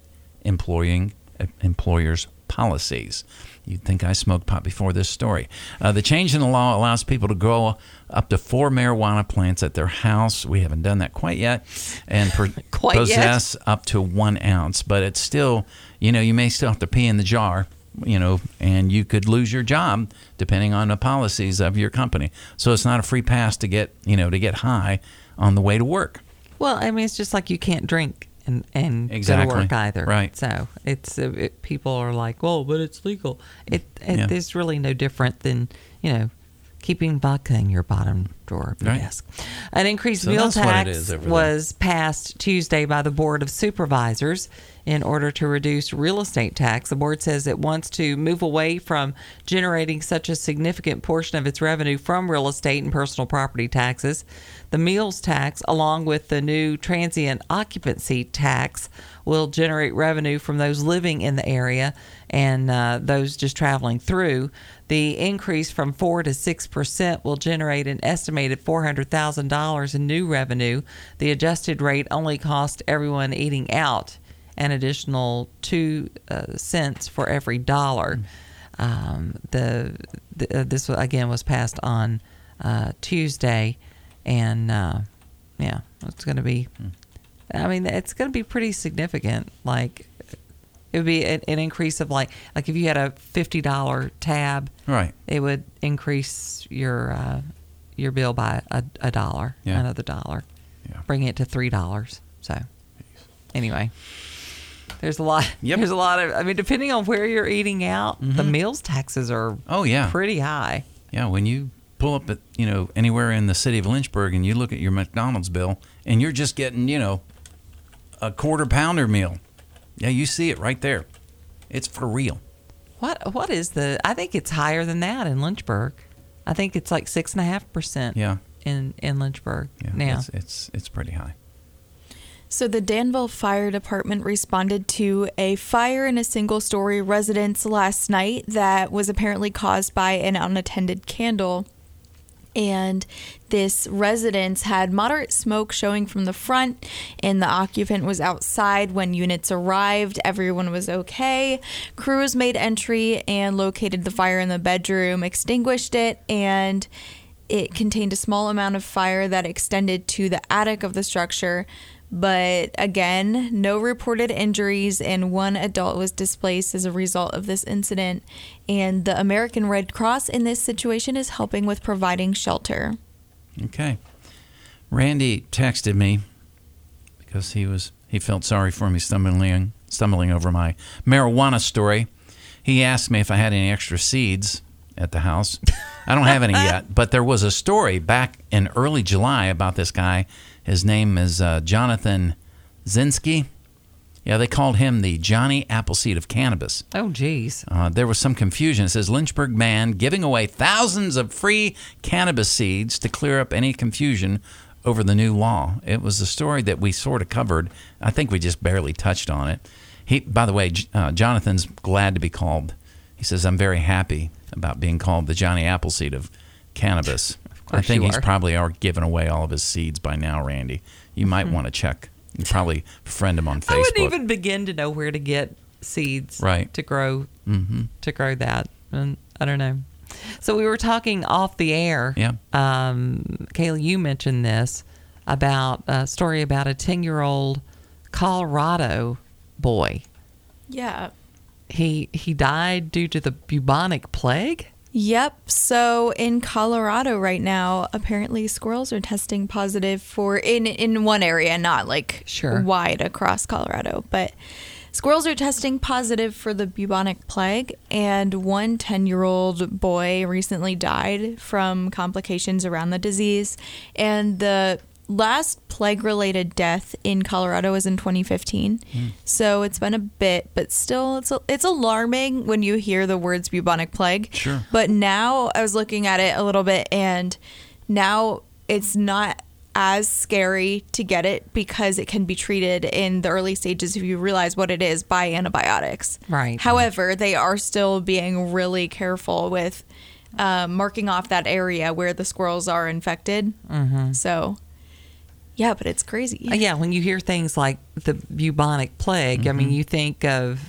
[SPEAKER 1] employers' policies. You'd think I smoked pot before this story. The change in the law allows people to grow up to 4 marijuana plants at their house. We haven't done that quite yet. And possess up to 1 ounce. But it's still, you may still have to pee in the jar, and you could lose your job depending on the policies of your company. So it's not a free pass to get high on the way to work.
[SPEAKER 2] Well, I mean, it's just like you can't drink and
[SPEAKER 1] exactly.
[SPEAKER 2] go to work either.
[SPEAKER 1] Right.
[SPEAKER 2] So people are like, well, but it's legal. It's really no different than, keeping vodka in your bottom drawer of your desk. An increased meal tax was passed Tuesday by the Board of Supervisors in order to reduce real estate tax. The board says it wants to move away from generating such a significant portion of its revenue from real estate and personal property taxes. The meals tax, along with the new transient occupancy tax, will generate revenue from those living in the area and those just traveling through. The increase from 4 to 6% will generate an estimated $400,000 in new revenue. The adjusted rate only cost everyone eating out an additional 2 cents for every dollar. This again was passed on Tuesday, and it's going to be. I mean, it's going to be pretty significant. Like, it would be an increase of like if you had a $50 tab,
[SPEAKER 1] right?
[SPEAKER 2] It would increase your bill by a dollar, another dollar, bringing it to $3. So, anyway. There's a lot.
[SPEAKER 1] Yep.
[SPEAKER 2] There's a lot of. I mean, depending on where you're eating out, the meals taxes are pretty high.
[SPEAKER 1] Yeah, when you pull up at anywhere in the city of Lynchburg and you look at your McDonald's bill and you're just getting a quarter pounder meal. Yeah, you see it right there. It's for real.
[SPEAKER 2] What is the? I think it's higher than that in Lynchburg. I think it's like 6.5%.
[SPEAKER 1] Yeah.
[SPEAKER 2] In Lynchburg.
[SPEAKER 1] Yeah.
[SPEAKER 2] Now
[SPEAKER 1] It's pretty high.
[SPEAKER 3] So the Danville Fire Department responded to a fire in a single-story residence last night that was apparently caused by an unattended candle. And this residence had moderate smoke showing from the front, and the occupant was outside when units arrived. Everyone was okay. Crews made entry and located the fire in the bedroom, extinguished it, and it contained a small amount of fire that extended to the attic of the structure. But again, no reported injuries, and 1 adult was displaced as a result of this incident. And the American Red Cross in this situation is helping with providing shelter.
[SPEAKER 1] Okay. Randy texted me because he felt sorry for me stumbling over my marijuana story. He asked me if I had any extra seeds at the house. I don't have any yet, but there was a story back in early July about this guy. His name is Jonathan Zinski. Yeah, they called him the Johnny Appleseed of cannabis.
[SPEAKER 2] Oh, geez.
[SPEAKER 1] There was some confusion. It says Lynchburg man giving away thousands of free cannabis seeds to clear up any confusion over the new law. It was a story that we sort of covered. I think we just barely touched on it. By the way, Jonathan's glad to be called. He says, I'm very happy about being called the Johnny Appleseed of cannabis. I think he's probably giving away all of his seeds by now, Randy. You might want to check. You probably friend him on Facebook.
[SPEAKER 2] I wouldn't even begin to know where to get seeds to grow that. And I don't know. So we were talking off the air.
[SPEAKER 1] Yeah.
[SPEAKER 2] Kayla, you mentioned this about a story about a 10-year-old Colorado boy.
[SPEAKER 3] Yeah.
[SPEAKER 2] He died due to the bubonic plague?
[SPEAKER 3] Yep. So in Colorado right now, apparently squirrels are testing positive for in one area, not like wide across Colorado, but squirrels are testing positive for the bubonic plague, and one 10-year-old boy recently died from complications around the disease. And the last plague-related death in Colorado was in 2015. So it's been a bit, but still it's alarming when you hear the words bubonic plague.
[SPEAKER 1] Sure.
[SPEAKER 3] But now I was looking at it a little bit, and now it's not as scary to get it because it can be treated in the early stages if you realize what it is by antibiotics.
[SPEAKER 2] Right.
[SPEAKER 3] However, they are still being really careful with marking off that area where the squirrels are infected.
[SPEAKER 2] Mm-hmm.
[SPEAKER 3] So, yeah, but it's crazy.
[SPEAKER 2] Yeah, when you hear things like the bubonic plague, I mean, you think of,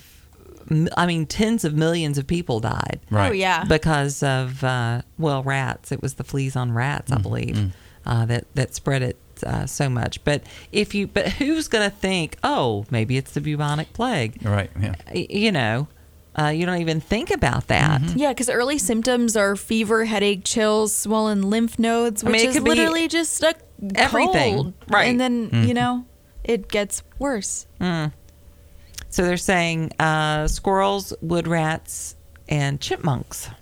[SPEAKER 2] tens of millions of people died.
[SPEAKER 3] Right. Oh, yeah.
[SPEAKER 2] Because of, rats. It was the fleas on rats, I believe, that spread it so much. But who's going to think, oh, maybe it's the bubonic plague?
[SPEAKER 1] Right, yeah.
[SPEAKER 2] You know, you don't even think about that.
[SPEAKER 3] Yeah, because early symptoms are fever, headache, chills, swollen lymph nodes, which is literally just a
[SPEAKER 2] everything.
[SPEAKER 3] cold.
[SPEAKER 2] Right.
[SPEAKER 3] And then, you know, it gets worse.
[SPEAKER 2] So they're saying squirrels, wood rats, and chipmunks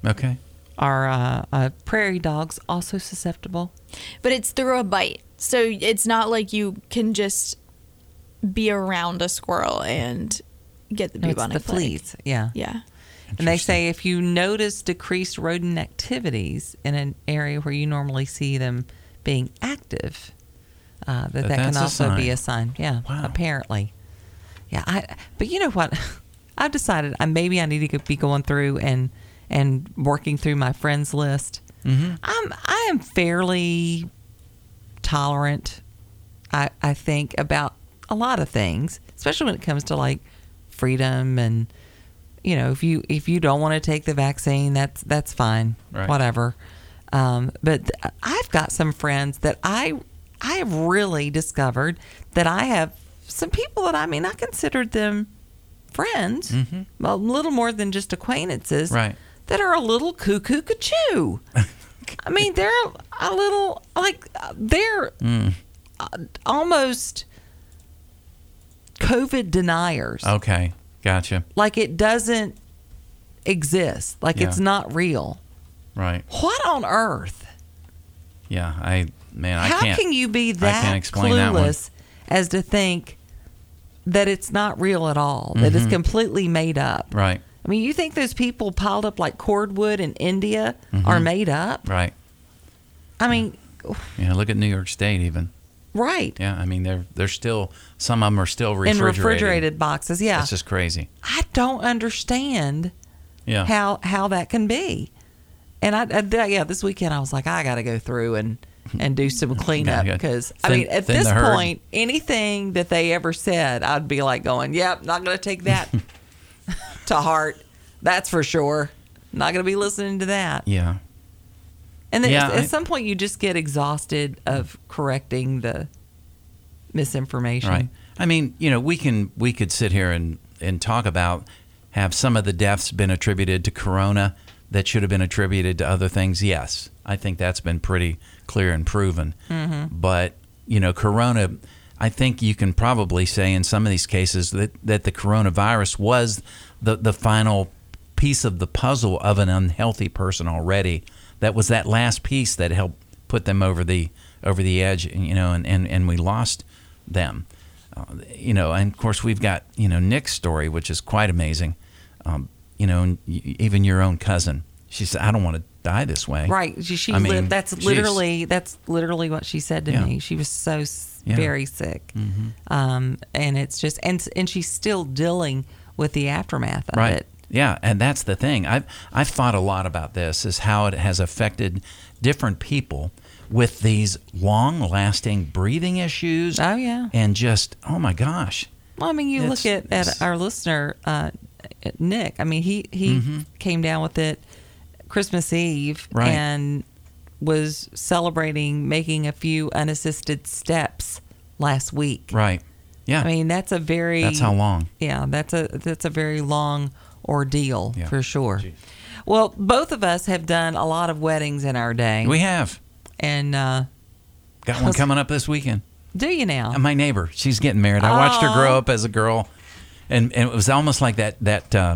[SPEAKER 2] are prairie dogs also susceptible.
[SPEAKER 3] But it's through a bite. So it's not like you can just be around a squirrel and get the bubonic
[SPEAKER 2] it's the
[SPEAKER 3] plague.
[SPEAKER 2] fleas. Yeah.
[SPEAKER 3] Yeah.
[SPEAKER 2] And they say if you notice decreased rodent activities in an area where you normally see them being active, that can also be a sign. Yeah, apparently. Yeah, but you know what? I've decided maybe I need to be going through and working through my friends list. I am fairly tolerant, I think, about a lot of things, especially when it comes to like freedom and, you know, if you don't want to take the vaccine, that's fine, whatever. But I've got some friends that I have really discovered that I have some people that I considered them friends, a little more than just acquaintances, that are a little cuckoo-cuckoo. I mean, they're a little they're almost COVID deniers.
[SPEAKER 1] Okay, gotcha.
[SPEAKER 2] Like it doesn't exist. Like it's not real.
[SPEAKER 1] Right.
[SPEAKER 2] What on earth?
[SPEAKER 1] Yeah, I can't.
[SPEAKER 2] How can you be that clueless as to think that it's not real at all? That it's completely made up.
[SPEAKER 1] Right.
[SPEAKER 2] I mean, you think those people piled up like cordwood in India are made up?
[SPEAKER 1] Right.
[SPEAKER 2] I mean,
[SPEAKER 1] yeah. Look at New York State, even.
[SPEAKER 2] Right.
[SPEAKER 1] Yeah. I mean, they're still, some of them are still refrigerated.
[SPEAKER 2] In refrigerated boxes. Yeah.
[SPEAKER 1] That's just crazy.
[SPEAKER 2] I don't understand.
[SPEAKER 1] Yeah.
[SPEAKER 2] How that can be. And this weekend I was like, I got to go through and do some cleanup because at this point, anything that they ever said, I'd be like going, yep, not going to take that to heart. That's for sure. Not going to be listening to that.
[SPEAKER 1] Yeah.
[SPEAKER 2] And then at some point, you just get exhausted of correcting the misinformation.
[SPEAKER 1] Right. I mean, you know, we could sit here and talk about, have some of the deaths been attributed to corona that should have been attributed to other things? Yes. I think that's been pretty clear and proven. But, you know, corona, I think you can probably say in some of these cases that the coronavirus was the final piece of the puzzle of an unhealthy person already. That was that last piece that helped put them over the edge, you know, and we lost them. You know, and of course we've got, you know, Nick's story, which is quite amazing. You know, and even your own cousin, she said, I don't want to die this way.
[SPEAKER 2] Right. That's literally what she said to me. She was so very sick. And it's just, and she's still dealing with the aftermath of it.
[SPEAKER 1] Yeah, and that's the thing. I've thought a lot about this, is how it has affected different people with these long-lasting breathing issues.
[SPEAKER 2] Oh, yeah.
[SPEAKER 1] And just, oh, my gosh.
[SPEAKER 2] Well, I mean, you look at our listener, Nick. I mean, he came down with it Christmas Eve and was celebrating making a few unassisted steps last week.
[SPEAKER 1] Right. Yeah.
[SPEAKER 2] I mean, that's
[SPEAKER 1] how long.
[SPEAKER 2] Yeah, that's a very long ordeal for sure.
[SPEAKER 1] Jeez.
[SPEAKER 2] Well, both of us have done a lot of weddings in our day.
[SPEAKER 1] We have.
[SPEAKER 2] And
[SPEAKER 1] got one coming up this weekend.
[SPEAKER 2] Do you now?
[SPEAKER 1] My neighbor, she's getting married. I watched her grow up as a girl, and it was almost like the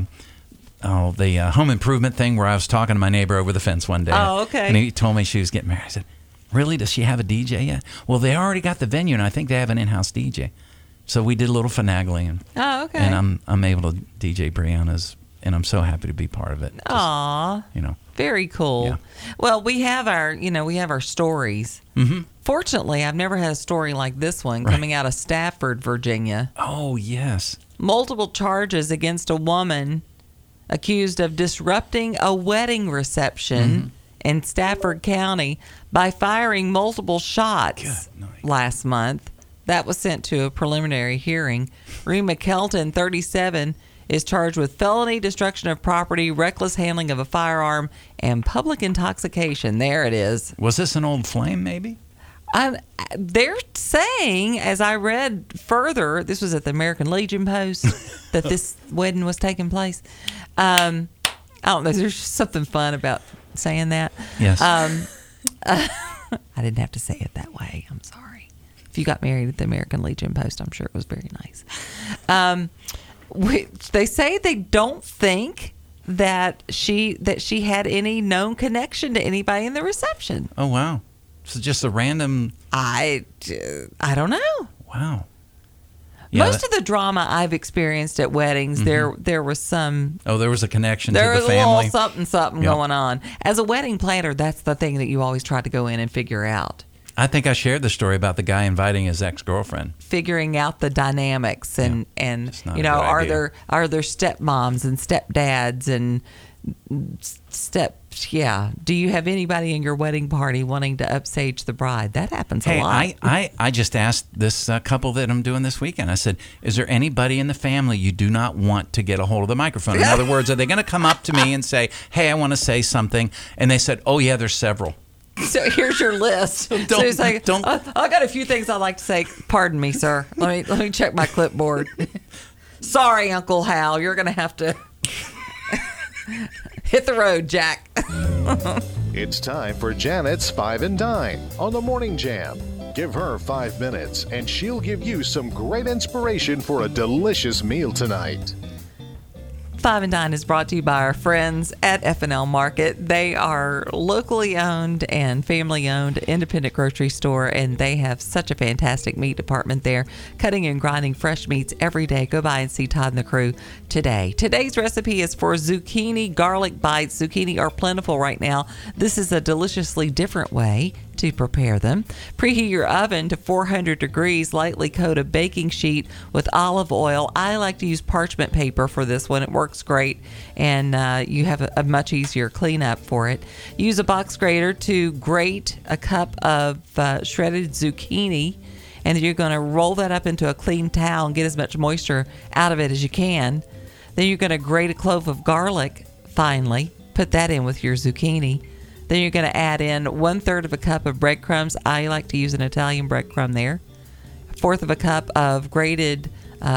[SPEAKER 1] home improvement thing where I was talking to my neighbor over the fence one day.
[SPEAKER 2] Oh, okay.
[SPEAKER 1] And he told me she was getting married. I said, "Really? Does she have a DJ yet?" Well, they already got the venue, and I think they have an in-house DJ. So we did a little finagling, and I'm able to DJ Brianna's, and I'm so happy to be part of it.
[SPEAKER 2] Aw, very cool.
[SPEAKER 1] Yeah.
[SPEAKER 2] Well, we have our stories.
[SPEAKER 1] Mm-hmm.
[SPEAKER 2] Fortunately, I've never had a story like this one coming out of Stafford, Virginia.
[SPEAKER 1] Oh yes,
[SPEAKER 2] multiple charges against a woman accused of disrupting a wedding reception in Stafford County by firing multiple shots last month. That was sent to a preliminary hearing. Rima Kelton, 37, is charged with felony destruction of property, reckless handling of a firearm, and public intoxication. There it is.
[SPEAKER 1] Was this an old flame, maybe?
[SPEAKER 2] They're saying, as I read further, this was at the American Legion Post, that this wedding was taking place. I don't know. There's something fun about saying that.
[SPEAKER 1] Yes.
[SPEAKER 2] I didn't have to say it that way. I'm sorry. If you got married at the American Legion Post, I'm sure it was very nice. They say they don't think that she had any known connection to anybody in the reception.
[SPEAKER 1] Oh wow. So just a random.
[SPEAKER 2] I don't know.
[SPEAKER 1] Wow. Yeah,
[SPEAKER 2] most of the drama I've experienced at weddings, there was some.
[SPEAKER 1] Oh, there was a connection to
[SPEAKER 2] there
[SPEAKER 1] the
[SPEAKER 2] was
[SPEAKER 1] family.
[SPEAKER 2] a little something going on. As a wedding planner, that's the thing that you always try to go in and figure out.
[SPEAKER 1] I think I shared the story about the guy inviting his ex-girlfriend.
[SPEAKER 2] Figuring out the dynamics and
[SPEAKER 1] not a good idea.
[SPEAKER 2] are there stepmoms and stepdads and do you have anybody in your wedding party wanting to upstage the bride? That happens a lot.
[SPEAKER 1] I just asked this couple that I'm doing this weekend. I said, is there anybody in the family you do not want to get a hold of the microphone? In other words, are they going to come up to me and say, hey, I want to say something? And they said, oh, yeah, there's several.
[SPEAKER 2] So here's your list. I got a few things I'd like to say. Pardon me, sir. Let me check my clipboard. Sorry, Uncle Hal. You're going to have to hit the road, Jack.
[SPEAKER 7] It's time for Janet's 5 and Dine on the Morning Jam. Give her 5 minutes, and she'll give you some great inspiration for a delicious meal tonight.
[SPEAKER 2] 5 and Dine is brought to you by our friends at F&L Market. They are locally owned and family-owned independent grocery store, and they have such a fantastic meat department there, cutting and grinding fresh meats every day. Go by and see Todd and the crew today. Today's recipe is for zucchini garlic bites. Zucchini are plentiful right now. This is a deliciously different way to prepare them. Preheat your oven to 400 degrees. Lightly coat a baking sheet with olive oil. I like to use parchment paper for this one. It works great, and you have a much easier cleanup for it. Use a box grater to grate a cup of shredded zucchini, and you're going to roll that up into a clean towel and get as much moisture out of it as you can. Then you're going to grate a clove of garlic finely. Put that in with your zucchini. Then you're going to add in 1/3 of a cup of breadcrumbs. I like to use an Italian breadcrumb there. 1/4 of a cup of grated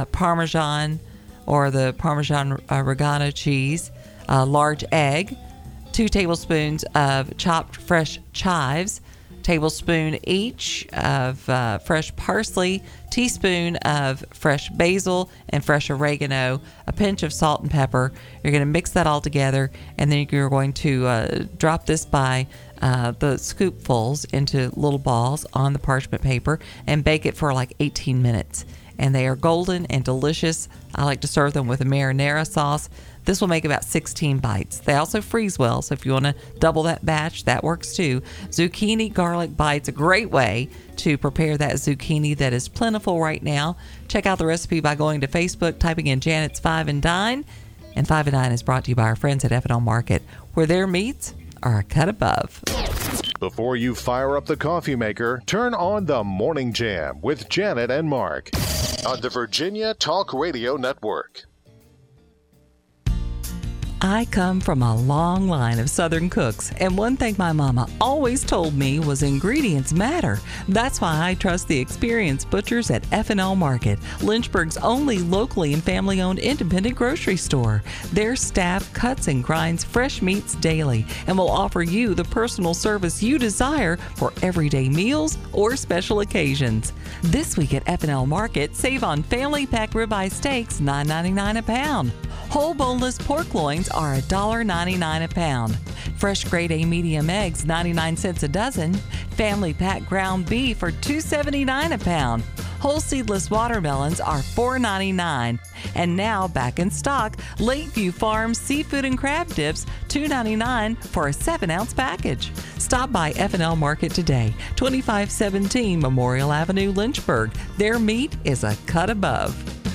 [SPEAKER 2] Parmesan or the Parmesan Reggiano cheese. A large egg. 2 tablespoons of chopped fresh chives. Tablespoon each of fresh parsley, teaspoon of fresh basil and fresh oregano, a pinch of salt and pepper. You're going to mix that all together, and then you're going to drop this by the scoopfuls into little balls on the parchment paper and bake it for like 18 minutes. And they are golden and delicious. I like to serve them with a marinara sauce. This will make about 16 bites. They also freeze well, so if you want to double that batch, that works too. Zucchini garlic bites, a great way to prepare that zucchini that is plentiful right now. Check out the recipe by going to Facebook, typing in Janet's 5 and Dine. And 5 and Dine is brought to you by our friends at F&L Market, where their meats are a cut above.
[SPEAKER 7] Before you fire up the coffee maker, turn on the Morning Jam with Janet and Mark on the Virginia Talk Radio Network.
[SPEAKER 2] I come from a long line of Southern cooks, and one thing my mama always told me was ingredients matter. That's why I trust the experienced butchers at F&L Market, Lynchburg's only locally and family-owned independent grocery store. Their staff cuts and grinds fresh meats daily and will offer you the personal service you desire for everyday meals or special occasions. This week at F&L Market, save on family pack ribeye steaks, $9.99 a pound. Whole boneless pork loins are $1.99 a pound. Fresh grade A medium eggs, 99 cents a dozen. Family pack ground beef are $2.79 a pound. Whole seedless watermelons are $4.99. And now back in stock, Lakeview Farms seafood and crab dips, $2.99 for a 7-ounce package. Stop by F&L Market today, 2517 Memorial Avenue, Lynchburg. Their meat is a cut above.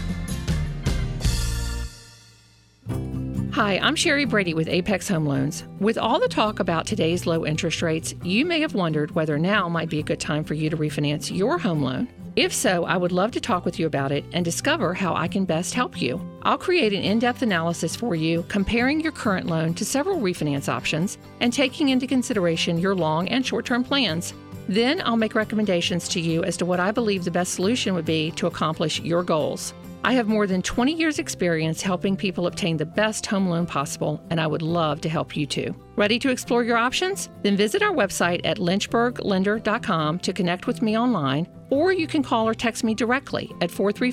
[SPEAKER 21] Hi, I'm Sherry Brady with Apex Home Loans. With all the talk about today's low interest rates, you may have wondered whether now might be a good time for you to refinance your home loan. If so, I would love to talk with you about it and discover how I can best help you. I'll create an in-depth analysis for you, comparing your current loan to several refinance options and taking into consideration your long and short-term plans. Then I'll make recommendations to you as to what I believe the best solution would be to accomplish your goals. I have more than 20 years' experience helping people obtain the best home loan possible, and I would love to help you too. Ready to explore your options? Then visit our website at lynchburglender.com to connect with me online, or you can call or text me directly at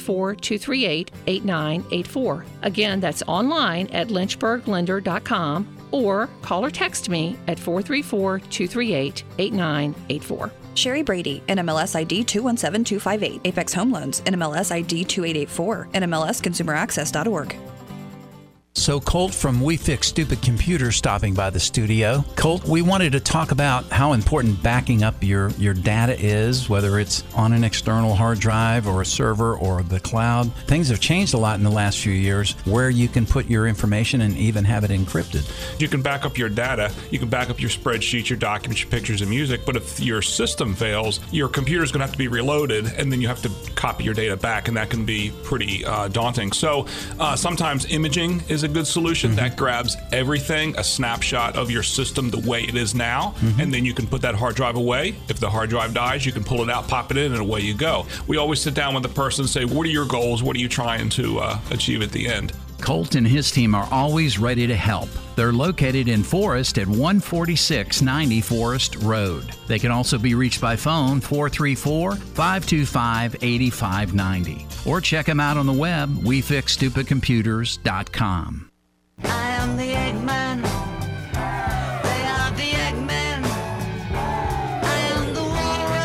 [SPEAKER 21] 434-238-8984. Again, that's online at lynchburglender.com, or call or text me at 434-238-8984.
[SPEAKER 22] Sherry Brady, NMLS ID 217258. Apex Home Loans, NMLS ID 2884. NMLSConsumerAccess.org.
[SPEAKER 1] So Colt from We Fix Stupid Computers stopping by the studio. Colt, we wanted to talk about how important backing up your data is, whether it's on an external hard drive or a server or the cloud. Things have changed a lot in the last few years where you can put your information and even have it encrypted.
[SPEAKER 23] You can back up your data, you can back up your spreadsheets, your documents, your pictures and music, but if your system fails, your computer's going to have to be reloaded and then you have to copy your data back, and that can be pretty daunting. So sometimes imaging is a good solution that grabs everything, a snapshot of your system the way it is now, and then you can put that hard drive away. If the hard drive dies, you can pull it out, pop it in, and away you go. We always sit down with the person and say, what are your goals? What are you trying to achieve at the end?
[SPEAKER 24] Colt and his team are always ready to help. They're located in Forest at 14690 Forest Road. They can also be reached by phone 434-525-8590. Or check them out on the web, wefixstupidcomputers.com.
[SPEAKER 8] I am the Eggman. They are the Eggmen. I am the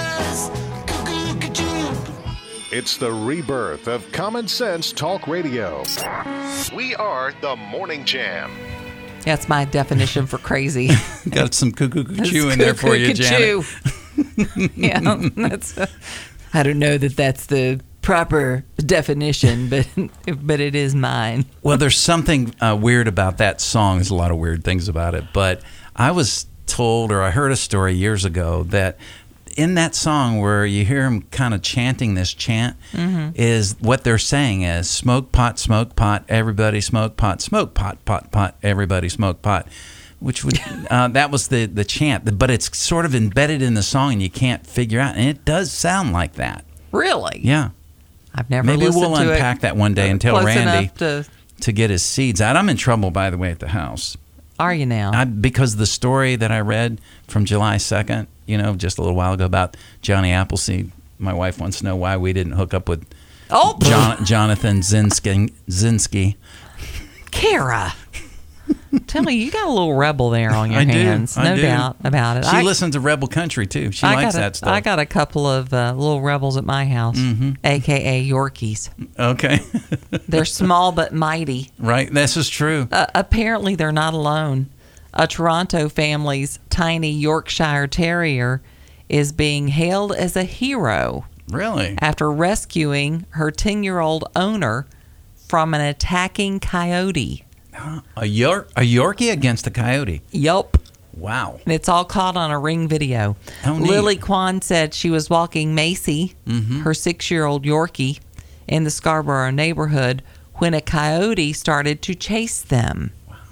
[SPEAKER 8] walrus.
[SPEAKER 7] It's the rebirth of Common Sense Talk Radio. We are the Morning Jam.
[SPEAKER 2] That's my definition for crazy.
[SPEAKER 1] Got some cuckoo-cuckoo in there for you, Janet.
[SPEAKER 2] Yeah, I don't know that that's the proper definition, but it is mine.
[SPEAKER 1] Well, there's something weird about that song. There's a lot of weird things about it, but I was told, or I heard a story years ago, that in that song where you hear him kind of chanting this chant, is what they're saying is smoke pot, everybody smoke pot, pot, everybody smoke pot, which would that was the chant, but it's sort of embedded in the song and you can't figure out, and it does sound like that.
[SPEAKER 2] Really?
[SPEAKER 1] Yeah.
[SPEAKER 2] I've never
[SPEAKER 1] Maybe
[SPEAKER 2] listened
[SPEAKER 1] we'll
[SPEAKER 2] to
[SPEAKER 1] unpack
[SPEAKER 2] it
[SPEAKER 1] that one day and tell
[SPEAKER 2] close
[SPEAKER 1] Randy
[SPEAKER 2] enough
[SPEAKER 1] to get his seeds out. I'm in trouble, by the way, at the house.
[SPEAKER 2] Are you now?
[SPEAKER 1] Because the story that I read from July 2nd, just a little while ago about Johnny Appleseed, my wife wants to know why we didn't hook up with Jonathan Zinski.
[SPEAKER 2] Kara. Tell me, you got a little rebel there on your hands. No doubt about it.
[SPEAKER 1] She listens to Rebel Country, too. She likes that stuff.
[SPEAKER 2] I got a couple of little rebels at my house, a.k.a. Yorkies.
[SPEAKER 1] Okay.
[SPEAKER 2] They're small but mighty.
[SPEAKER 1] Right. This is true.
[SPEAKER 2] Apparently, they're not alone. A Toronto family's tiny Yorkshire Terrier is being hailed as a hero.
[SPEAKER 1] Really?
[SPEAKER 2] After rescuing her 10-year-old owner from an attacking coyote.
[SPEAKER 1] A Yorkie against a coyote?
[SPEAKER 2] Yup.
[SPEAKER 1] Wow.
[SPEAKER 2] And it's all caught on a Ring video. Lily Kwan said she was walking Macy, her 6-year-old Yorkie, in the Scarborough neighborhood when a coyote started to chase them. Wow.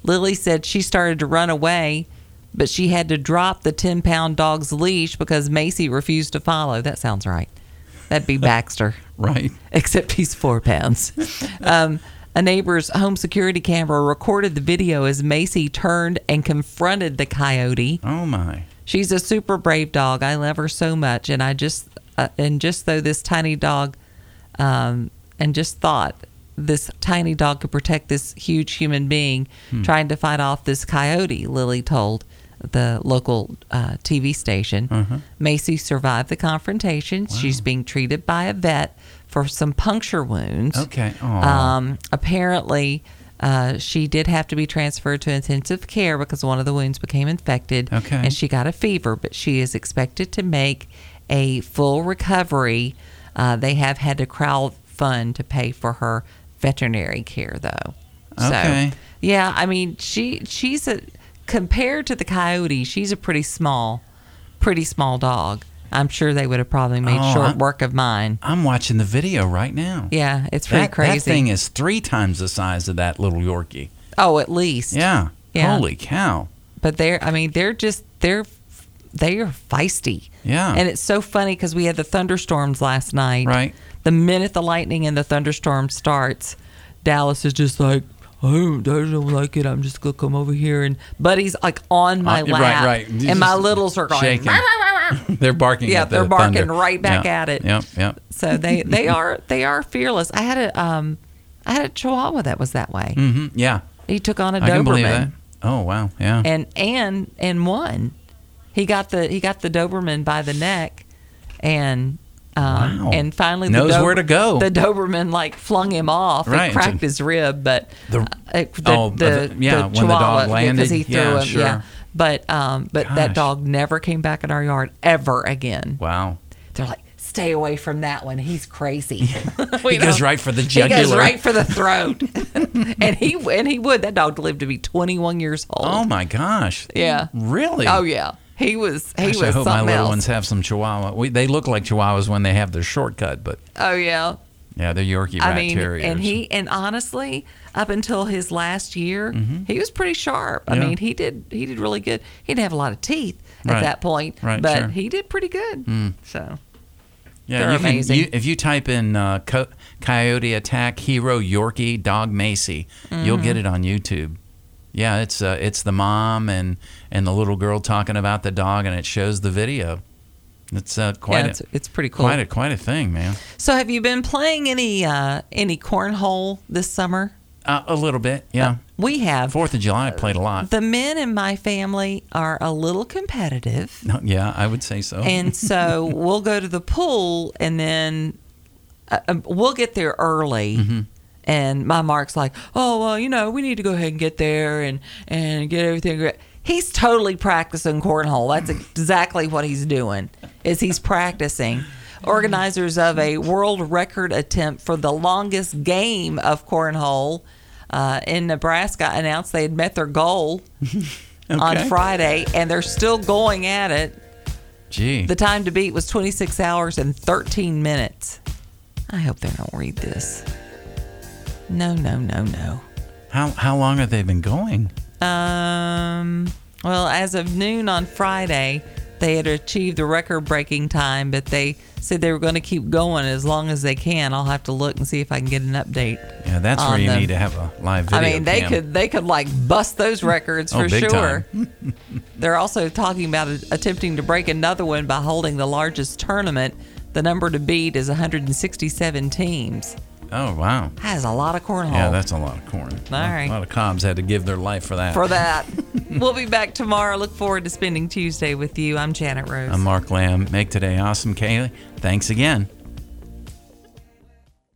[SPEAKER 2] Lily said she started to run away, but she had to drop the 10-pound dog's leash because Macy refused to follow. That sounds right. That'd be Baxter.
[SPEAKER 1] Right.
[SPEAKER 2] Except he's 4 pounds. A neighbor's home security camera recorded the video as Macy turned and confronted the coyote.
[SPEAKER 1] Oh, my.
[SPEAKER 2] She's a super brave dog. I love her so much. And I just though this tiny dog, and just thought this tiny dog could protect this huge human being trying to fight off this coyote, Lily told the local TV station. Macy survived the confrontation. Wow. She's being treated by a vet for some puncture wounds.
[SPEAKER 1] Okay.
[SPEAKER 2] Apparently, she did have to be transferred to intensive care because one of the wounds became infected.
[SPEAKER 1] Okay.
[SPEAKER 2] And she got a fever, but she is expected to make a full recovery. They have had to crowdfund to pay for her veterinary care, though.
[SPEAKER 1] Okay.
[SPEAKER 2] So, yeah, I mean, she's compared to the coyote, she's a pretty small dog. I'm sure they would have probably made short work of mine.
[SPEAKER 1] I'm watching the video right now.
[SPEAKER 2] Yeah, it's pretty crazy.
[SPEAKER 1] That thing is 3 times the size of that little Yorkie.
[SPEAKER 2] Oh, at least.
[SPEAKER 1] Yeah. Holy cow.
[SPEAKER 2] But they're feisty.
[SPEAKER 1] Yeah.
[SPEAKER 2] And it's so funny because we had the thunderstorms last night.
[SPEAKER 1] Right.
[SPEAKER 2] The minute the lightning and the thunderstorm starts, Dallas is just like, I don't like it. I'm just going to come over here. And Buddy's like on my lap.
[SPEAKER 1] Right.
[SPEAKER 2] And my littles are going,
[SPEAKER 1] shaking. They're barking at the
[SPEAKER 2] they're barking
[SPEAKER 1] thunder.
[SPEAKER 2] right back at it.
[SPEAKER 1] Yep.
[SPEAKER 2] So they are fearless. I had a Chihuahua that was that way.
[SPEAKER 1] Mm-hmm. Yeah.
[SPEAKER 2] He took on a Doberman.
[SPEAKER 1] I can believe that. Oh, wow. Yeah.
[SPEAKER 2] And won. He got the Doberman by the neck, and
[SPEAKER 1] wow.
[SPEAKER 2] And finally
[SPEAKER 1] knows where to go.
[SPEAKER 2] The Doberman flung him off and cracked his rib, but
[SPEAKER 1] when the
[SPEAKER 2] Chihuahua,
[SPEAKER 1] dog landed,
[SPEAKER 2] because he threw him.
[SPEAKER 1] sure.
[SPEAKER 2] Yeah, but that dog never came back in our yard ever again.
[SPEAKER 1] Wow.
[SPEAKER 2] They're like, stay away from that one. He's crazy.
[SPEAKER 1] He goes right for the jugular.
[SPEAKER 2] He goes right for the throat. and he would. That dog lived to be 21 years old.
[SPEAKER 1] Oh my gosh.
[SPEAKER 2] Yeah.
[SPEAKER 1] Really?
[SPEAKER 2] Oh yeah. He was
[SPEAKER 1] I hope
[SPEAKER 2] something
[SPEAKER 1] my little
[SPEAKER 2] else.
[SPEAKER 1] ones have some Chihuahua. They look like Chihuahuas when they have their shortcut, but
[SPEAKER 2] oh yeah.
[SPEAKER 1] Yeah, they're Yorkie Rat Terriers.
[SPEAKER 2] And honestly, up until his last year, he was pretty sharp. I mean, he did really good. He didn't have a lot of teeth at that point, but he did pretty good. So
[SPEAKER 1] yeah,
[SPEAKER 2] they're amazing.
[SPEAKER 1] If you type in Coyote Attack Hero Yorkie Dog Macy, you'll get it on YouTube. Yeah, it's the mom and the little girl talking about the dog, and it shows the video. It's
[SPEAKER 2] it's pretty cool.
[SPEAKER 1] Quite a thing, man.
[SPEAKER 2] So, have you been playing any cornhole this summer?
[SPEAKER 1] A little bit, yeah.
[SPEAKER 2] We have.
[SPEAKER 1] 4th of July, I played a lot.
[SPEAKER 2] The men in my family are a little competitive.
[SPEAKER 1] Yeah, I would say so.
[SPEAKER 2] And so we'll go to the pool, and then we'll get there early. Mm-hmm. And my Mark's like, oh, well, we need to go ahead and get there and get everything ready. He's totally practicing cornhole. That's exactly what he's doing, is he's practicing. Organizers of a world record attempt for the longest game of cornhole in Nebraska announced they had met their goal on Friday, and they're still going at it.
[SPEAKER 1] Gee.
[SPEAKER 2] The time to beat was 26 hours and 13 minutes. I hope they don't read this. No.
[SPEAKER 1] How long have they been going?
[SPEAKER 2] Well, as of noon on Friday, they had achieved the record-breaking time, but they said they were going to keep going as long as they can. I'll have to look and see if I can get an update.
[SPEAKER 1] Yeah, that's where you need to have a live video.
[SPEAKER 2] I mean, they could bust those records for
[SPEAKER 1] big
[SPEAKER 2] sure.
[SPEAKER 1] Time.
[SPEAKER 2] They're also talking about attempting to break another one by holding the largest tournament. The number to beat is 167 teams.
[SPEAKER 1] Oh, wow.
[SPEAKER 2] That is a lot of cornhole.
[SPEAKER 1] Yeah, that's a lot of corn.
[SPEAKER 2] All right.
[SPEAKER 1] A lot of Cobbs had to give their life for that.
[SPEAKER 2] We'll be back tomorrow. Look forward to spending Tuesday with you. I'm Janet Rose.
[SPEAKER 1] I'm Mark Lamb. Make today awesome, Kaylee. Thanks again.